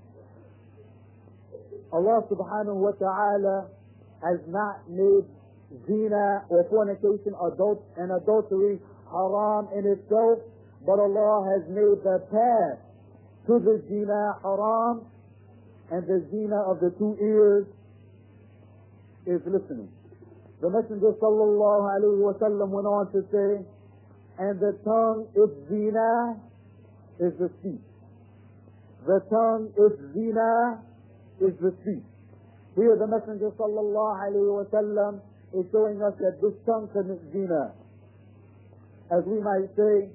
Allah subhanahu wa ta'ala has not made zina or fornication adult and adultery haram in itself, but Allah has made the path to the zina haram, and the zina of the two ears is listening. The Messenger sallallahu alayhi wa sallam went on to say, and the tongue is zina, is the speech. The tongue is zina, is the speech. Here the Messenger sallallahu alayhi wa sallam is showing us that this tongue commits zina. As we might say,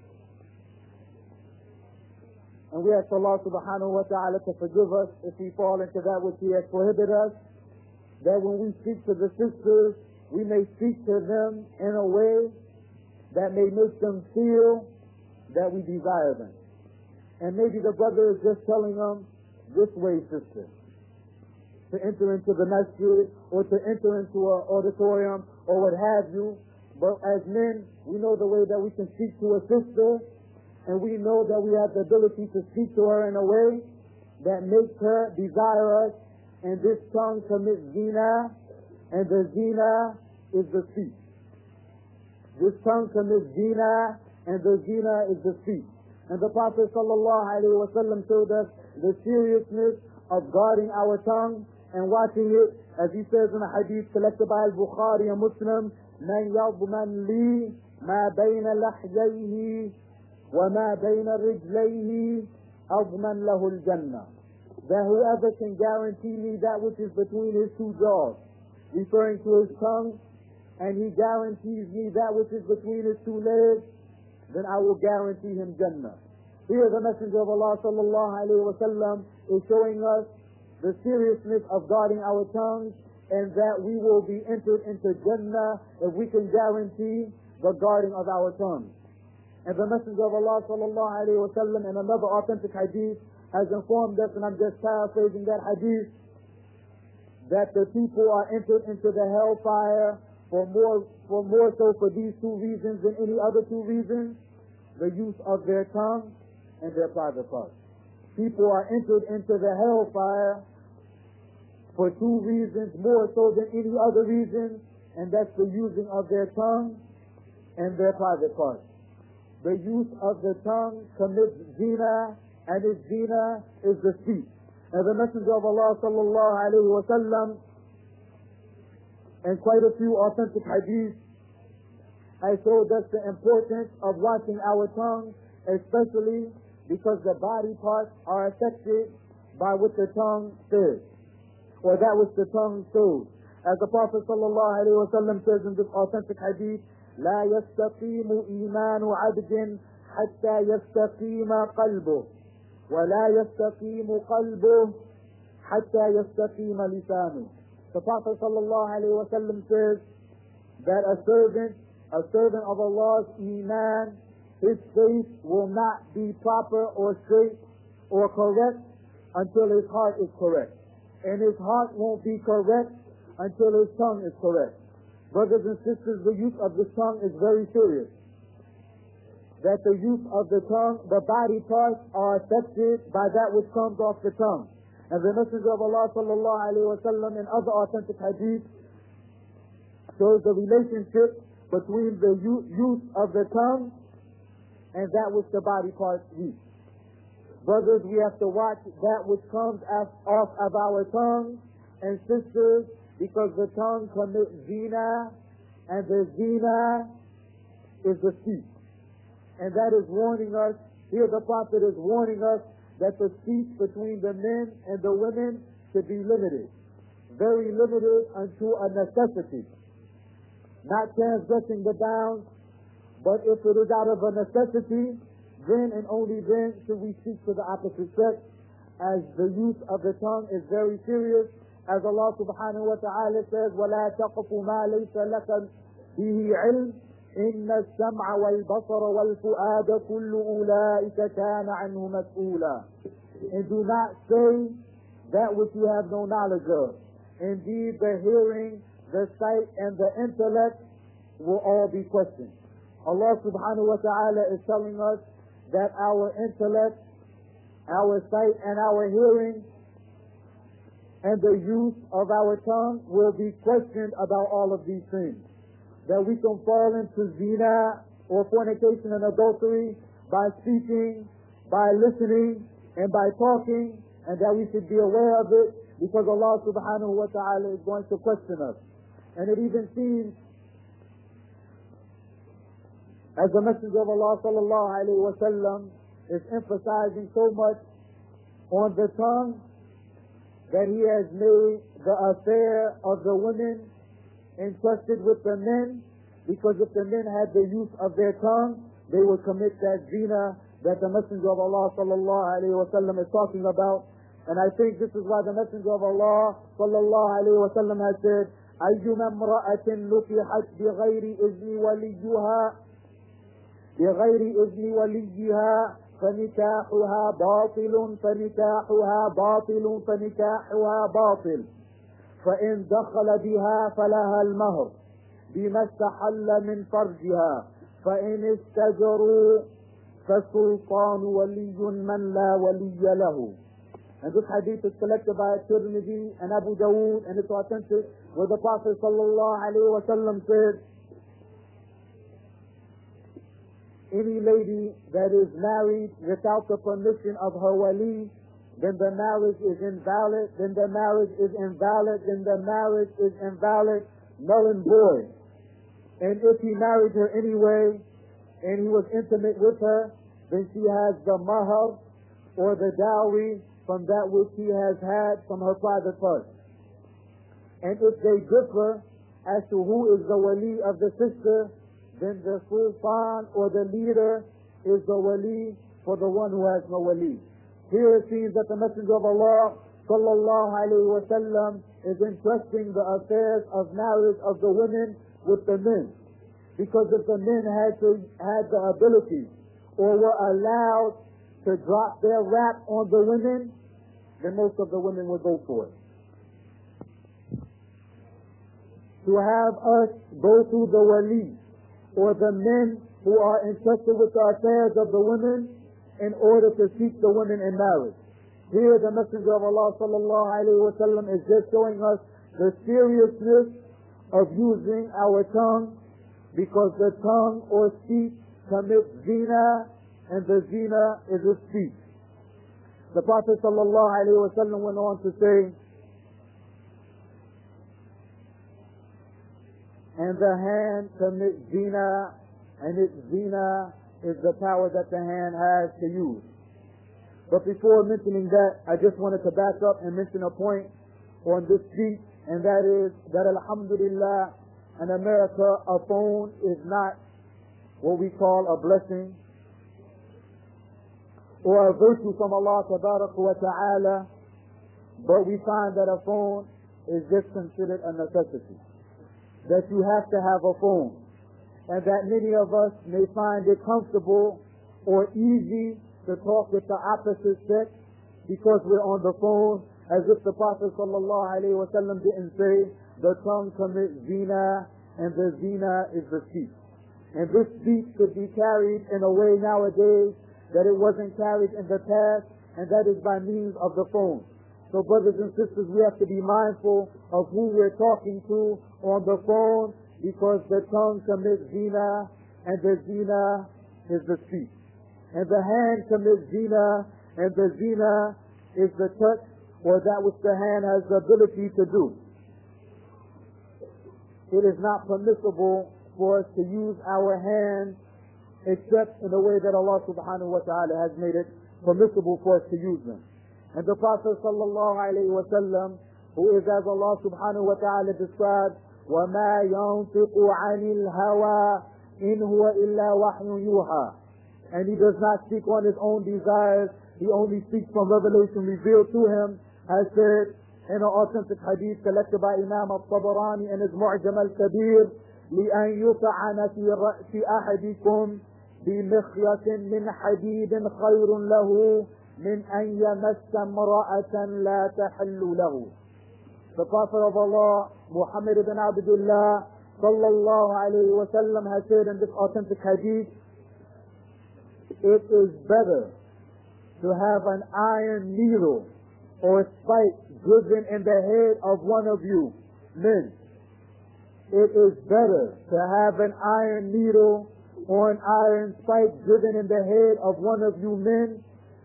and we ask Allah subhanahu wa ta'ala to forgive us if we fall into that which He has prohibited us, that when we speak to the sisters, we may speak to them in a way that may make them feel that we desire them. And maybe the brother is just telling them, this way, sister, to enter into the masjid or to enter into an auditorium or what have you. But as men, we know the way that we can speak to a sister, and we know that we have the ability to speak to her in a way that makes her desire us, and this tongue commits zina, and the zina is the speech. This tongue commits zina, and the zina is the speech. And the Prophet sallallahu alaihi wasallam showed us the seriousness of guarding our tongue and watching it, as he says in a hadith collected by Al-Bukhari and Muslim, "Man yadman li ma bayna lahyayhi wa ma bayna rijlayhi adman lahu al-jannah." That whoever can guarantee me that which is between his two jaws, referring to his tongue, and he guarantees me that which is between his two legs, then I will guarantee him Jannah. Here the Messenger of Allah sallallahu alayhi wa sallam is showing us the seriousness of guarding our tongues, and that we will be entered into Jannah if we can guarantee the guarding of our tongues. And the Messenger of Allah sallallahu alayhi wa sallam in another authentic hadith has informed us, and I'm just paraphrasing that hadith, that the people are entered into the hellfire for more, for more so for these two reasons than any other two reasons: the use of their tongue and their private parts. People are entered into the hellfire for two reasons more so than any other reason, and that's the using of their tongue and their private parts. The use of the tongue commits zina, and his zina is the speech. And the Messenger of Allah sallallahu alayhi wa sallam, and quite a few authentic hadiths, has showed us the importance of watching our tongue, especially because the body parts are affected by what the tongue says, or that which the tongue shows. As the Prophet sallallahu alayhi wa sallam says in this authentic hadith, "La yastaqimu imanu abdin hatta yastaqima qalbuh, wa la yastaqimu qalbuh hatta yastaqima lisanu." The Prophet sallallahu alayhi wa sallam says that a servant, a servant of Allah's iman, his faith will not be proper or straight or correct until his heart is correct. And his heart won't be correct until his tongue is correct. Brothers and sisters, the use of the tongue is very serious. That the use of the tongue, the body parts are affected by that which comes off the tongue. And the Messenger of Allah sallallahu alayhi wa sallam in other authentic hadith shows the relationship between the use of the tongue and that which the body parts use. Brothers, we have to watch that which comes off of our tongue, and sisters, because the tongue commits zina, and the zina is the speech. And that is warning us, here the Prophet is warning us that the speech between the men and the women should be limited, very limited unto a necessity, not transgressing the bounds, but if it is out of a necessity, then and only then should we speak to the opposite sex, as the use of the tongue is very serious, as Allah subhanahu wa ta'ala says, وَلَا تَقْفُ مَا لَيْسَ لَكَ بِهِ عِلْمٍ إِنَّ السَّمْعَ وَالْبَصَرَ وَالْفُؤَادَ كُلُّ أُولَٰئِكَ كَانَ عَنْهُ مَسْئُولًا. And do not say that which you have no knowledge of. Indeed, the hearing, the sight, and the intellect will all be questioned. Allah subhanahu wa ta'ala is telling us that our intellect, our sight, and our hearing, and the use of our tongue will be questioned about all of these things. That we can fall into zina or fornication and adultery by speaking, by listening, and by talking, and that we should be aware of it, because Allah subhanahu wa ta'ala is going to question us. And it even seems as the Messenger of Allah sallallahu alayhi wa sallam is emphasizing so much on the tongue that he has made the affair of the women entrusted with the men, because if the men had the use of their tongue, they would commit that zina that the Messenger of Allah sallallahu alayhi wa sallam is talking about. And I think this is why the Messenger of Allah sallallahu alayhi wa sallam has said, أَيُّمَا امْرَأَةٍ نُكِحَتْ بِغَيْرِ إِذْنِ وَلِيُّهَا بغير إذن وليها فنكاحها باطل فنكاحها باطل فنكاحها باطل فإن دخل بها فلها المهر بما استحل من فرجها فإن استجروا فالسلطان ولي من لا ولي له. And this hadith is collected by Tirmidhi and Abu Dawood, and it's authentic, where the Prophet sallallahu alaihi wasallam said, any lady that is married without the permission of her wali, then the marriage is invalid, then the marriage is invalid, then the marriage is invalid, null and void. And if he married her anyway, and he was intimate with her, then she has the mahar, or the dowry, from that which he has had from her private part. And if they differ as to who is the wali of the sister, then the sultan or the leader is the wali for the one who has no wali. Here it seems that the Messenger of Allah sallallahu alayhi wa sallam is entrusting the affairs of marriage of the women with the men. Because if the men had to had the ability or were allowed to drop their rap on the women, then most of the women would go for it. To have us go through the wali or the men who are entrusted with the affairs of the women in order to seek the women in marriage. Here the Messenger of Allah sallallahu alayhi wa sallam is just showing us the seriousness of using our tongue, because the tongue or speech commits zina, and the zina is a speech. The Prophet sallallahu alayhi wa sallam went on to say, and the hand commits zina, and its zina is the power that the hand has to use. But before mentioning that, I just wanted to back up and mention a point on this speech, and that is that alhamdulillah, in America, a phone is not what we call a blessing or a virtue from Allah tabaraka wa ta'ala, but we find that a phone is just considered a necessity, that you have to have a phone, and that many of us may find it comfortable or easy to talk with the opposite sex because we're on the phone, as if the Prophet sallallahu alaihi wasallam didn't say the tongue commits zina, and the zina is the speech. And this speech could be carried in a way nowadays that it wasn't carried in the past, and that is by means of the phone. So brothers and sisters, we have to be mindful of who we're talking to on the phone, because the tongue commits zina, and the zina is the speech. And the hand commits zina, and the zina is the touch, or that which the hand has the ability to do. It is not permissible for us to use our hands except in the way that Allah subhanahu wa ta'ala has made it permissible for us to use them. And the Prophet sallallahu alayhi wa sallam, who is as Allah subhanahu wa ta'ala described, وَمَا يَنْطِقُ عَنِ الْهَوَىٰ إِنْ هُوَ إِلَّا وَحْيٌ يُوحَىٰ. And he does not speak on his own desires, he only speaks from revelation revealed to him, has said in an authentic hadith collected by Imam al-Tabarani in his Mu'jam al-Kabir, لِأَنْ يُطَعَنَ فِي رَأْسِ أَحَدِكُمْ بِمِخْيَةٍ مِنْ حَدِيدٍ خَيْرٌ لَهُ مِنْ أَنْ يَمَسَّ امْرَأَةً لَا تَحِلُّ لَهُ. The Prophet of Allah, Muhammad ibn Abdullah sallallahu alayhi wa sallam, has said in this authentic hadith, it is better to have an iron needle or spike driven in the head of one of you men. It is better to have an iron needle or an iron spike driven in the head of one of you men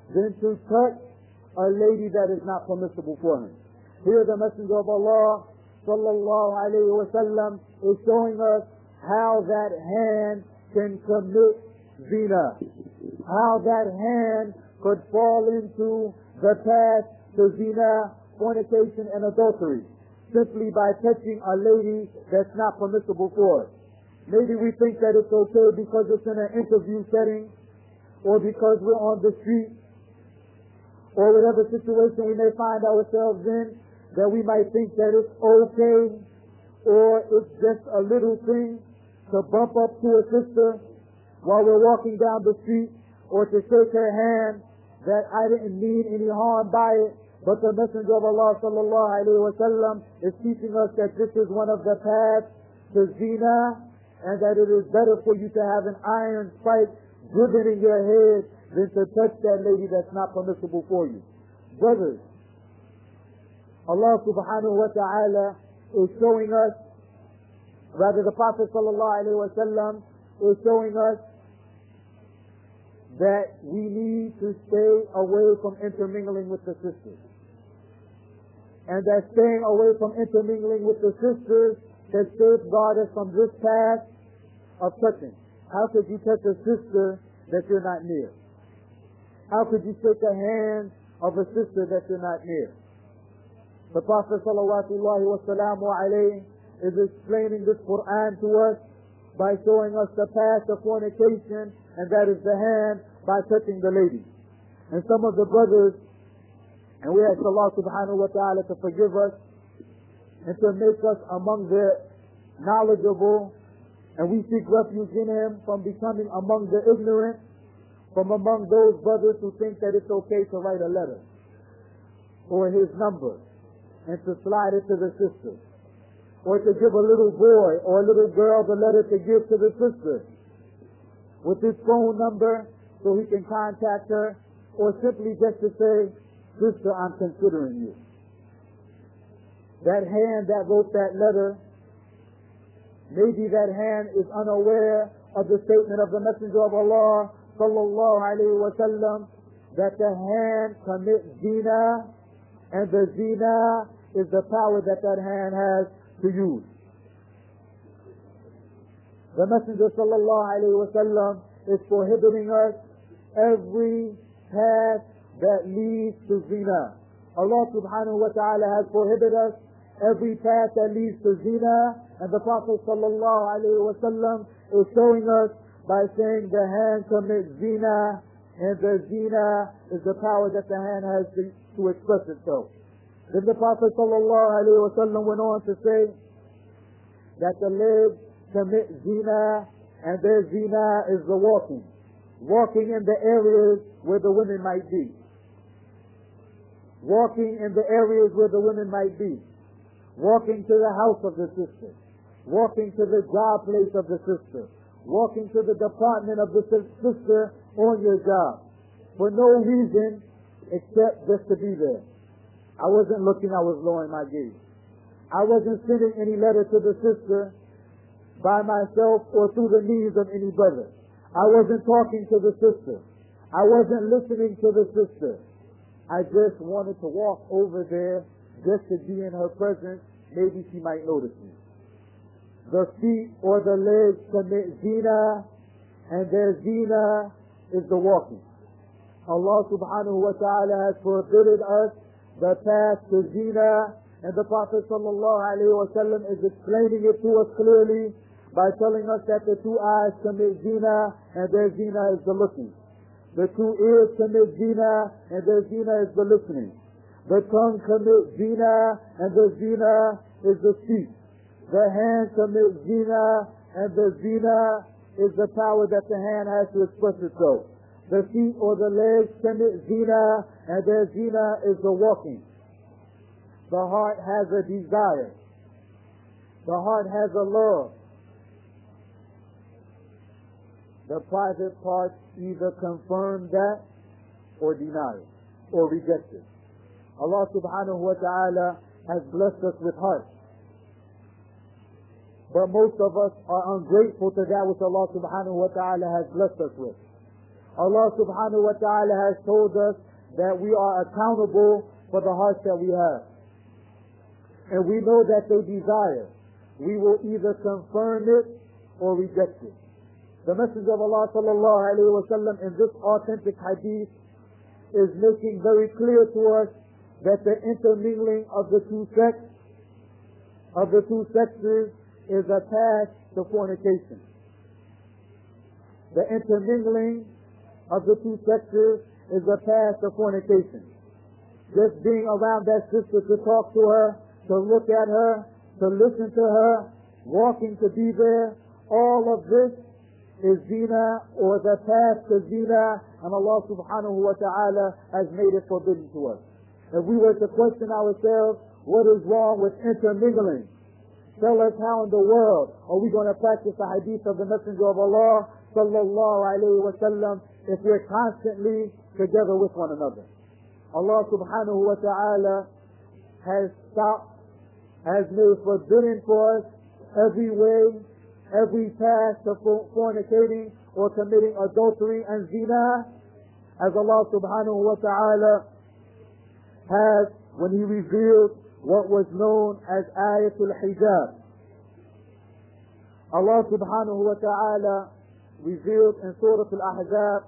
than to touch a lady that is not permissible for him. Here the Messenger of Allah sallallahu alayhi wa sallam is showing us how that hand can commit zina, how that hand could fall into the path to zina, fornication, and adultery, simply by touching a lady that's not permissible for us. Maybe we think that it's okay because it's in an interview setting, or because we're on the street, or whatever situation we may find ourselves in, that we might think that it's okay, or it's just a little thing to bump up to a sister while we're walking down the street, or to shake her hand, that I didn't mean any harm by it. But the Messenger of Allah sallallahu alayhi wa sallam is teaching us that this is one of the paths to zina, and that it is better for you to have an iron spike driven in your head than to touch that lady that's not permissible for you. Brothers, Allah subhanahu wa ta'ala is showing us, rather the Prophet sallallahu alayhi wa sallam is showing us that we need to stay away from intermingling with the sisters. And that staying away from intermingling with the sisters can safeguard us from this path of touching. How could you touch a sister that you're not near? How could you shake the hand of a sister that you're not near? The Prophet sallallahu wa sallam alayhi is explaining this Quran to us by showing us the path of fornication, and that is the hand by touching the lady. And some of the brothers, and we ask Allah subhanahu wa ta'ala to forgive us and to make us among the knowledgeable, and we seek refuge in Him from becoming among the ignorant, from among those brothers who think that it's okay to write a letter or his number and to slide it to the sister, or to give a little boy or a little girl the letter to give to the sister with his phone number so he can contact her, or simply just to say, sister, I'm considering you. That hand that wrote that letter, maybe that hand is unaware of the statement of the Messenger of Allah sallallahu alayhi wa sallam that the hand commits zina, and the zina is the power that that hand has to use. The Messenger sallallahu alayhi wa sallam is prohibiting us every path that leads to zina. Allah subhanahu wa ta'ala has prohibited us every path that leads to zina, and the Prophet sallallahu alayhi wa sallam is showing us by saying the hand commits zina, and the zina is the power that the hand has to, to express itself. Then the Prophet sallallahu alayhi wa sallam went on to say that the legs commit zina, and their zina is the walking. Walking in the areas where the women might be. Walking in the areas where the women might be. Walking to the house of the sister. Walking to the job place of the sister. Walking to the department of the sister on your job. For no reason except just to be there. I wasn't looking, I was lowering my gaze. I wasn't sending any letter to the sister by myself or through the knees of any brother. I wasn't talking to the sister. I wasn't listening to the sister. I just wanted to walk over there just to be in her presence. Maybe she might notice me. The feet or the legs commit zina, and their zina is the walking. Allah subhanahu wa ta'ala has forbidden us the path to zina, and the Prophet sallallahu alayhi wa sallam is explaining it to us clearly by telling us that the two eyes commit zina, and their zina is the looking. The two ears commit zina, and their zina is the listening. The tongue commits zina, and the zina is the speech. The hand commits zina, and the zina is the power that the hand has to express itself. The feet or the legs commit zina, and their zina is the walking. The heart has a desire. The heart has a love. The private parts either confirm that or deny it or reject it. Allah subhanahu wa ta'ala has blessed us with hearts. But most of us are ungrateful to that which Allah subhanahu wa ta'ala has blessed us with. Allah subhanahu wa ta'ala has told us that we are accountable for the hearts that we have. And we know that they desire. We will either confirm it or reject it. The Messenger of Allah sallallahu alayhi wa sallam in this authentic hadith is making very clear to us that the intermingling of the two sects, of the two sexes, is a path to fornication. The intermingling of the two sexes is a path to fornication. Just being around that sister to talk to her, to look at her, to listen to her, walking to be there, all of this is zina, or the path to zina, and Allah subhanahu wa ta'ala has made it forbidden to us. If we were to question ourselves, what is wrong with intermingling? Tell us how in the world are we going to practice the hadith of the Messenger of Allah sallallahu alayhi wa sallam if we're constantly together with one another? Allah subhanahu wa ta'ala has stopped, has made forbidden for us every way, every path to fornicating or committing adultery and zina, as Allah subhanahu wa ta'ala has when He revealed what was known as Ayatul Hijab. Allah subhanahu wa ta'ala revealed in Surah Al-Ahzab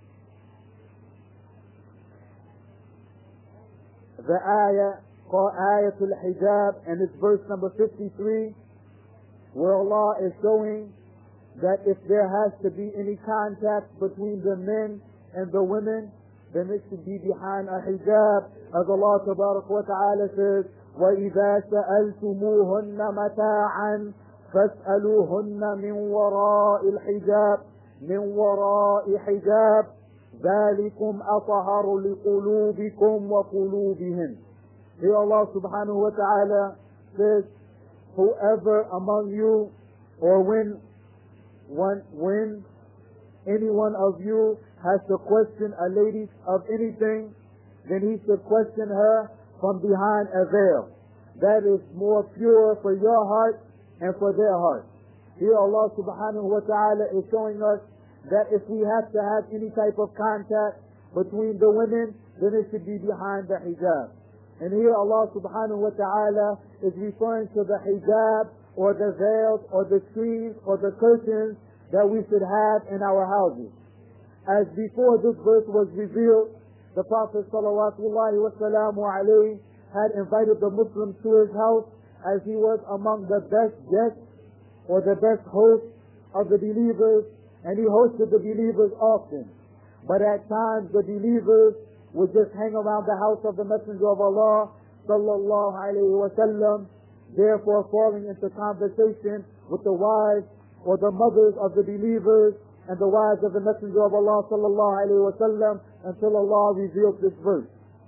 the ayah called Ayatul Hijab, and it's verse number fifty-three, where Allah is showing that if there has to be any contact between the men and the women, then it should be behind a hijab, as Allah tabarak wa ta'ala says, وَإِذَا سَأَلْتُمُوهُنَّ مَتَاعًا فَاسْأَلُوهُنَّ مِنْ وَرَاءِ الْحِجَابِ مِنْ وَرَاءِ حِجَابِ ذَلِكُمْ أَطْهَرُ لِقُلُوبِكُمْ وَقُلُوبِهِمْ. Here Allah subhanahu wa ta'ala says, whoever among you, or when one, when any one of you has to question a lady of anything, then he should question her from behind a veil. That is more pure for your heart and for their heart. Here Allah subhanahu wa ta'ala is showing us that if we have to have any type of contact between the women, then it should be behind the hijab. And here Allah subhanahu wa ta'ala is referring to the hijab, or the veils, or the screens, or the curtains that we should have in our houses. As before this verse was revealed, the Prophet salawatullahi wa salamu alayhi had invited the Muslims to his house, as he was among the best guests, or the best hosts of the believers, and he hosted the believers often. But at times the believers would just hang around the house of the Messenger of Allah sallallahu alayhi wa sallam, therefore falling into conversation with the wives or the mothers of the believers and the wives of the Messenger of Allah sallallahu alayhi wa sallam, until Allah revealed this verse.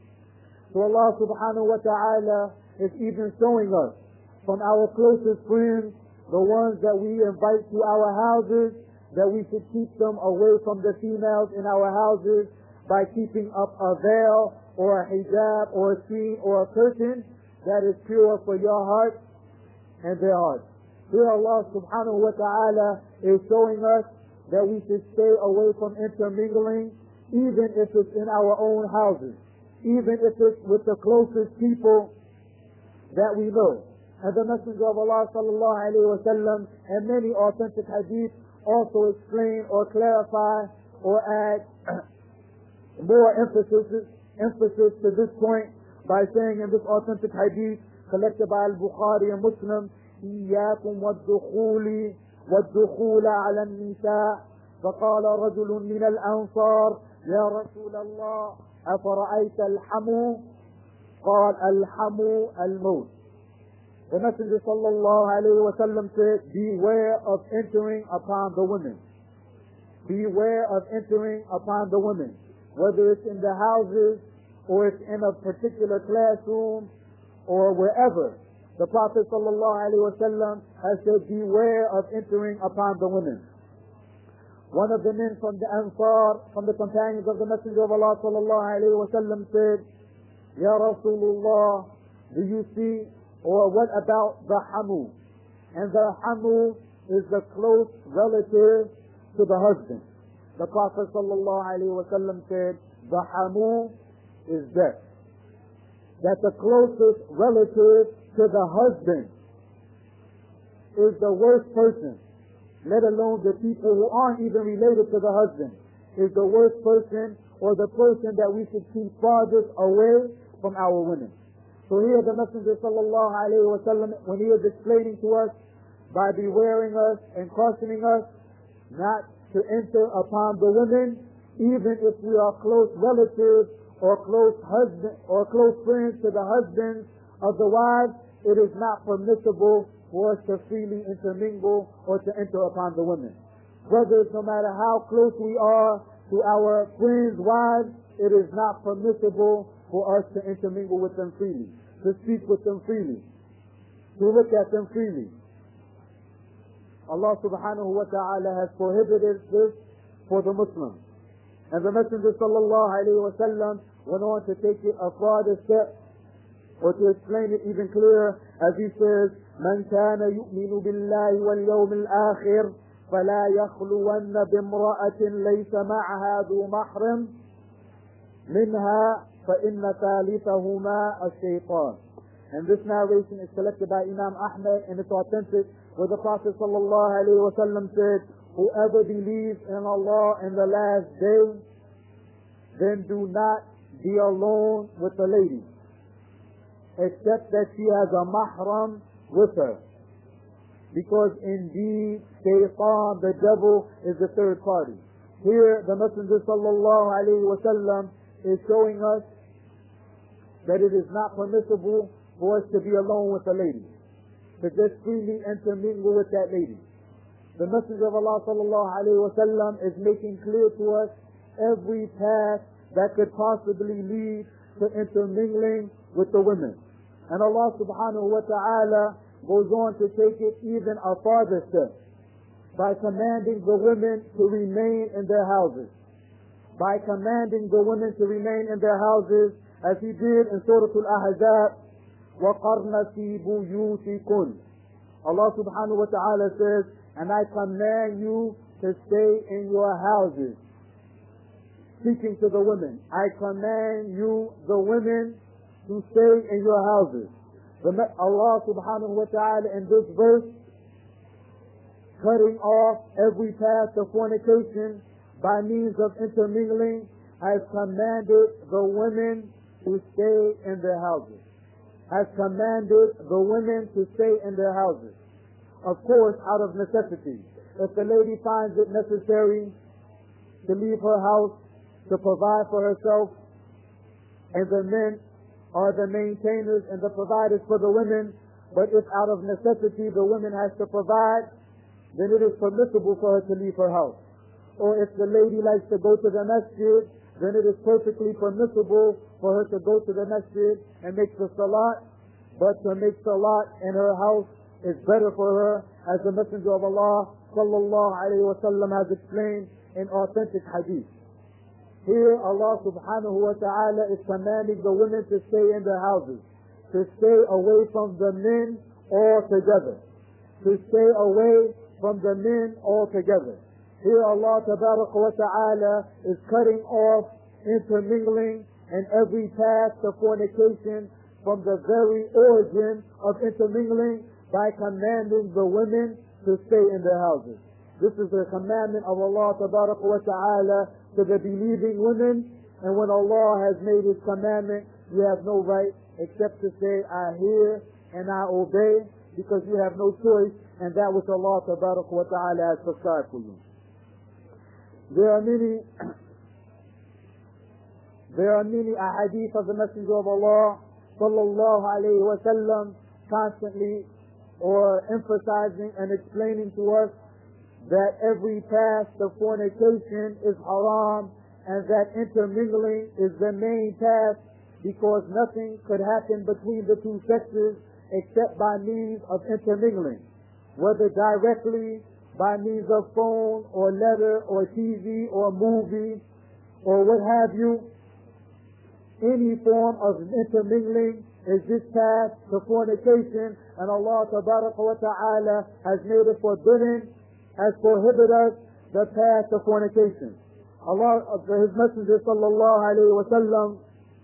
So Allah subhanahu wa ta'ala is even showing us from our closest friends, the ones that we invite to our houses, that we should keep them away from the females in our houses by keeping up a veil or a hijab or a screen or a curtain that is pure for your heart and their heart. Here Allah subhanahu wa ta'ala is showing us that we should stay away from intermingling, even if it's in our own houses, even if it's with the closest people that we know. And the Messenger of Allah sallallahu alayhi wa sallam and many authentic hadith also explain or clarify or add more emphasis emphasis to this point by saying in this authentic hadith collected by Al-Bukhari and Muslim, إِيَّاكُمْ وَالدُّخُولِ وَالدُّخُولَ عَلَى النِّسَاءِ فقال رجل من الأنصار يا رسول الله أفرأيت الحمو قال الحمو الموت. The Messenger sallallahu alayhi wa sallam said, beware of entering upon the women. Beware of entering upon the women, whether it's in the houses or it's in a particular classroom or wherever. The Prophet sallallahu alayhi wa sallam has said, beware of entering upon the women. One of the men from the Ansar, from the companions of the Messenger of Allah sallallahu alayhi wa sallam said, Ya Rasulullah, do you see, or what about the hamu? And the hamu is the close relative to the husband. The Prophet sallallahu alaihi wasallam said, the hamum is death. That the closest relative to the husband is the worst person, let alone the people who aren't even related to the husband, is the worst person, or the person that we should keep farthest away from our women. So here the Messenger sallallahu alaihi wasallam, when he is explaining to us by bewaring us and cautioning us not to enter upon the women, even if we are close relatives or close husband or close friends to the husbands of the wives, it is not permissible for us to freely intermingle or to enter upon the women. Brothers, no matter how close we are to our friends' wives, it is not permissible for us to intermingle with them freely, to speak with them freely, to look at them freely. Allah subhanahu wa ta'ala has prohibited this for the Muslims. And the Messenger sallallahu alayhi wa sallam went on to take it a farther step, or to explain it even clearer, as he says, من كان يؤمن بالله واليوم الآخر فلا يخلون بامرأة ليس معها ذو محرم منها فإن ثالثهما الشيطان. And this narration is collected by Imam Ahmad, and it's authentic, where the Prophet sallallahu alaihi wasallam said, whoever believes in Allah in the last day, then do not be alone with the lady, except that she has a mahram with her. Because indeed, Shaytan, the devil, is the third party. Here, the Messenger sallallahu alaihi wasallam is showing us that it is not permissible for us to be alone with a lady, to just freely intermingle with that lady. The Messenger of Allah sallallahu alaihi wasallam is making clear to us every path that could possibly lead to intermingling with the women. And Allah subhanahu wa ta'ala goes on to take it even a farther step by commanding the women to remain in their houses. By commanding the women to remain in their houses, as he did in Surah Al-Ahzab, وَقَرْنَ فِي بُيُوتِكُنْ. Allah subhanahu wa ta'ala says, and I command you to stay in your houses. Speaking to the women, I command you, the women, to stay in your houses. Allah subhanahu wa ta'ala in this verse, cutting off every path of fornication by means of intermingling, has commanded the women to stay in their houses. Has commanded the women to stay in their houses. Of course, out of necessity. If the lady finds it necessary to leave her house, to provide for herself, and the men are the maintainers and the providers for the women, but if out of necessity the woman has to provide, then it is permissible for her to leave her house. Or if the lady likes to go to the masjid, then it is perfectly permissible for her to go to the masjid and make the salat, but to make salat in her house is better for her, as the Messenger of Allah sallallahu alayhi wa sallam has explained in authentic hadith. Here Allah subhanahu wa ta'ala is commanding the women to stay in their houses, to stay away from the men altogether, to stay away from the men altogether. Here Allah tabaraka wa ta'ala is cutting off intermingling and every path to fornication from the very origin of intermingling by commanding the women to stay in their houses. This is the commandment of Allah tabaraka wa ta'ala to the believing women, and when Allah has made His commandment, you have no right except to say, I hear and I obey, because you have no choice and that which Allah tabaraka wa ta'ala has prescribed for you. There are many there are many ahadith of the Messenger of Allah sallallahu alayhi wa sallam constantly or emphasizing and explaining to us that every path to fornication is haram, and that intermingling is the main path, because nothing could happen between the two sexes except by means of intermingling, whether directly by means of phone or letter or T V or movie or what have you. Any form of intermingling is this path to fornication, and Allah tabaraka wa ta'ala has made it forbidden, has prohibited us the path of fornication. Allah, His Messenger sallallahu alayhi wa sallam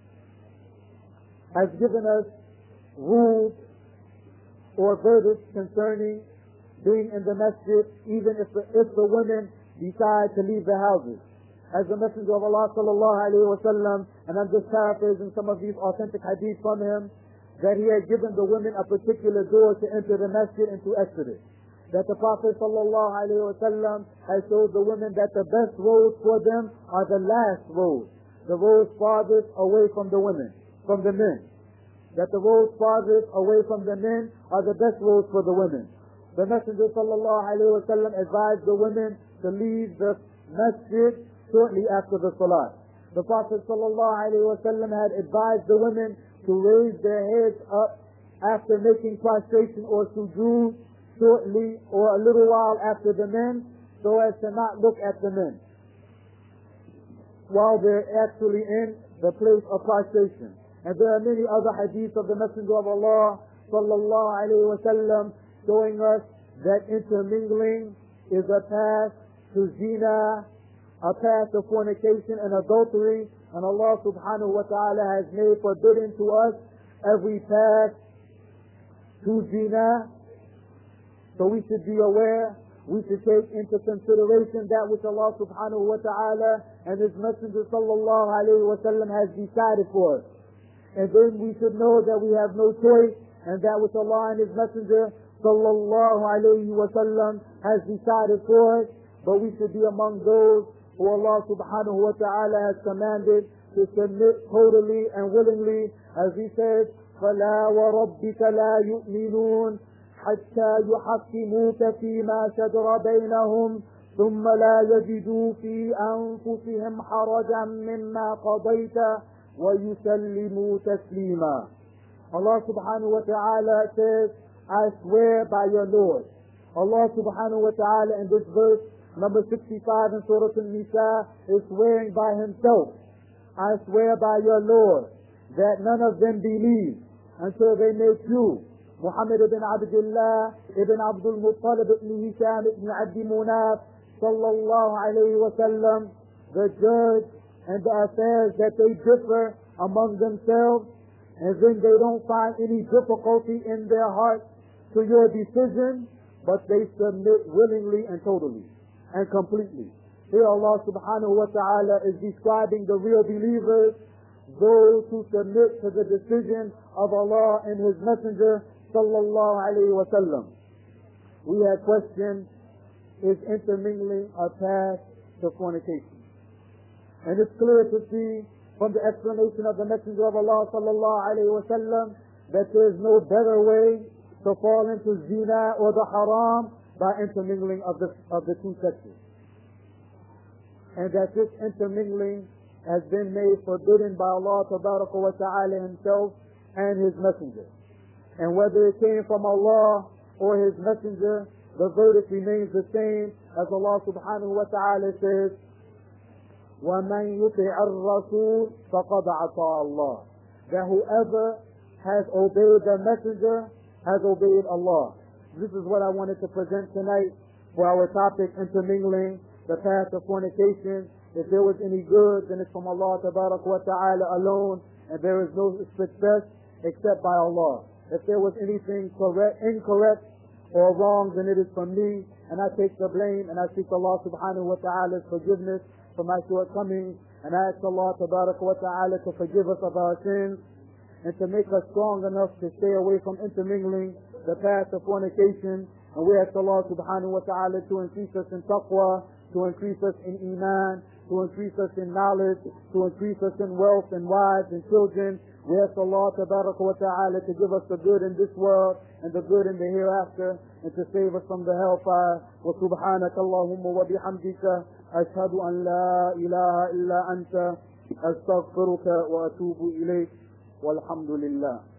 has given us rules or verdicts concerning being in the masjid, even if the, if the women decide to leave their houses. As the Messenger of Allah sallallahu alayhi wa sallam, and I'm just paraphrasing some of these authentic hadith from him, that he had given the women a particular door to enter the masjid and to exit it. That the Prophet sallallahu alayhi wa sallam has told the women that the best roads for them are the last roads, the roads farthest away from the women, from the men. That the roads farthest away from the men are the best roads for the women. The Messenger sallallahu alayhi wa sallam advised the women to leave the masjid shortly after the salat. The Prophet sallallahu alayhi wa sallam had advised the women to raise their heads up after making prostration or sujood shortly or a little while after the men, so as to not look at the men while they're actually in the place of prostration. And there are many other hadiths of the Messenger of Allah sallallahu alayhi wa sallam showing us that intermingling is a path to zina, a path of fornication and adultery, and Allah subhanahu wa ta'ala has made forbidden to us every path to zina. So we should be aware, we should take into consideration that which Allah subhanahu wa ta'ala and His Messenger sallallahu alayhi wa sallam has decided for us. And then we should know that we have no choice, and that which Allah and His Messenger sallallahu alayhi wa sallam has decided for us, but we should be among those who Allah subhanahu wa ta'ala has commanded to submit totally and willingly, as He says, فَلَا وَرَبِّكَ لَا يُؤْمِنُونَ حَتَّى يُحَكِّمُوكَ فِي مَا شَجَرَ بَيْنَهُمْ ثُمَّ لَا يَجِدُوا فِي أَنفُسِهِمْ حَرَجًا مِمَّا قَضَيْتَ وَيُسَلِّمُوا تَسْلِيمًا. Allah subhanahu wa ta'ala says, I swear by your Lord. Allah subhanahu wa ta'ala in this verse number sixty-five in Surah An-Nisa is swearing by Himself. I swear by your Lord that none of them believe until they make you, Muhammad ibn Abdullah ibn Abdul Muttalib ibn Hisham ibn Abdi Munaf sallallahu alayhi wa sallam, the judge and the affairs that they differ among themselves, and then they don't find any difficulty in their heart to your decision, but they submit willingly and totally and completely. Here Allah subhanahu wa ta'ala is describing the real believers, those who submit to the decision of Allah and His Messenger sallallahu alayhi wa sallam. We had questioned, is intermingling a path to fornication? And it's clear to see from the explanation of the Messenger of Allah sallallahu alayhi wa sallam that there is no better way to fall into zina or the haram by intermingling of the of the two sexes, and that this intermingling has been made forbidden by Allah tabaraka wa ta'ala Himself and His Messenger. And whether it came from Allah or His Messenger, the verdict remains the same, as Allah subhanahu wa ta'ala says, وَمَنْ يُطِعَ الرَّسُولِ فَقَدْ عَصَى اللَّهِ, that whoever has obeyed the Messenger has obeyed Allah. This is what I wanted to present tonight for our topic, intermingling, the path of fornication. If there was any good, then it's from Allah tabarak wa ta'ala alone, and there is no success except by Allah. If there was anything correct, incorrect or wrong, then it is from me, and I take the blame, and I seek Allah subhanahu wa ta'ala's forgiveness for my shortcomings, and I ask Allah tabarak wa ta'ala to forgive us of our sins and to make us strong enough to stay away from intermingling the path of fornication. And we ask Allah subhanahu wa ta'ala to increase us in taqwa, to increase us in iman, to increase us in knowledge, to increase us in wealth and wives and children. We ask Allah tabaraka wa ta'ala to give us the good in this world and the good in the hereafter, and to save us from the hellfire. Wa subhanaka Allahumma wa bihamdika ashhadu an la ilaha illa anta astaghfiruka wa atubu ilayk. Walhamdulillah.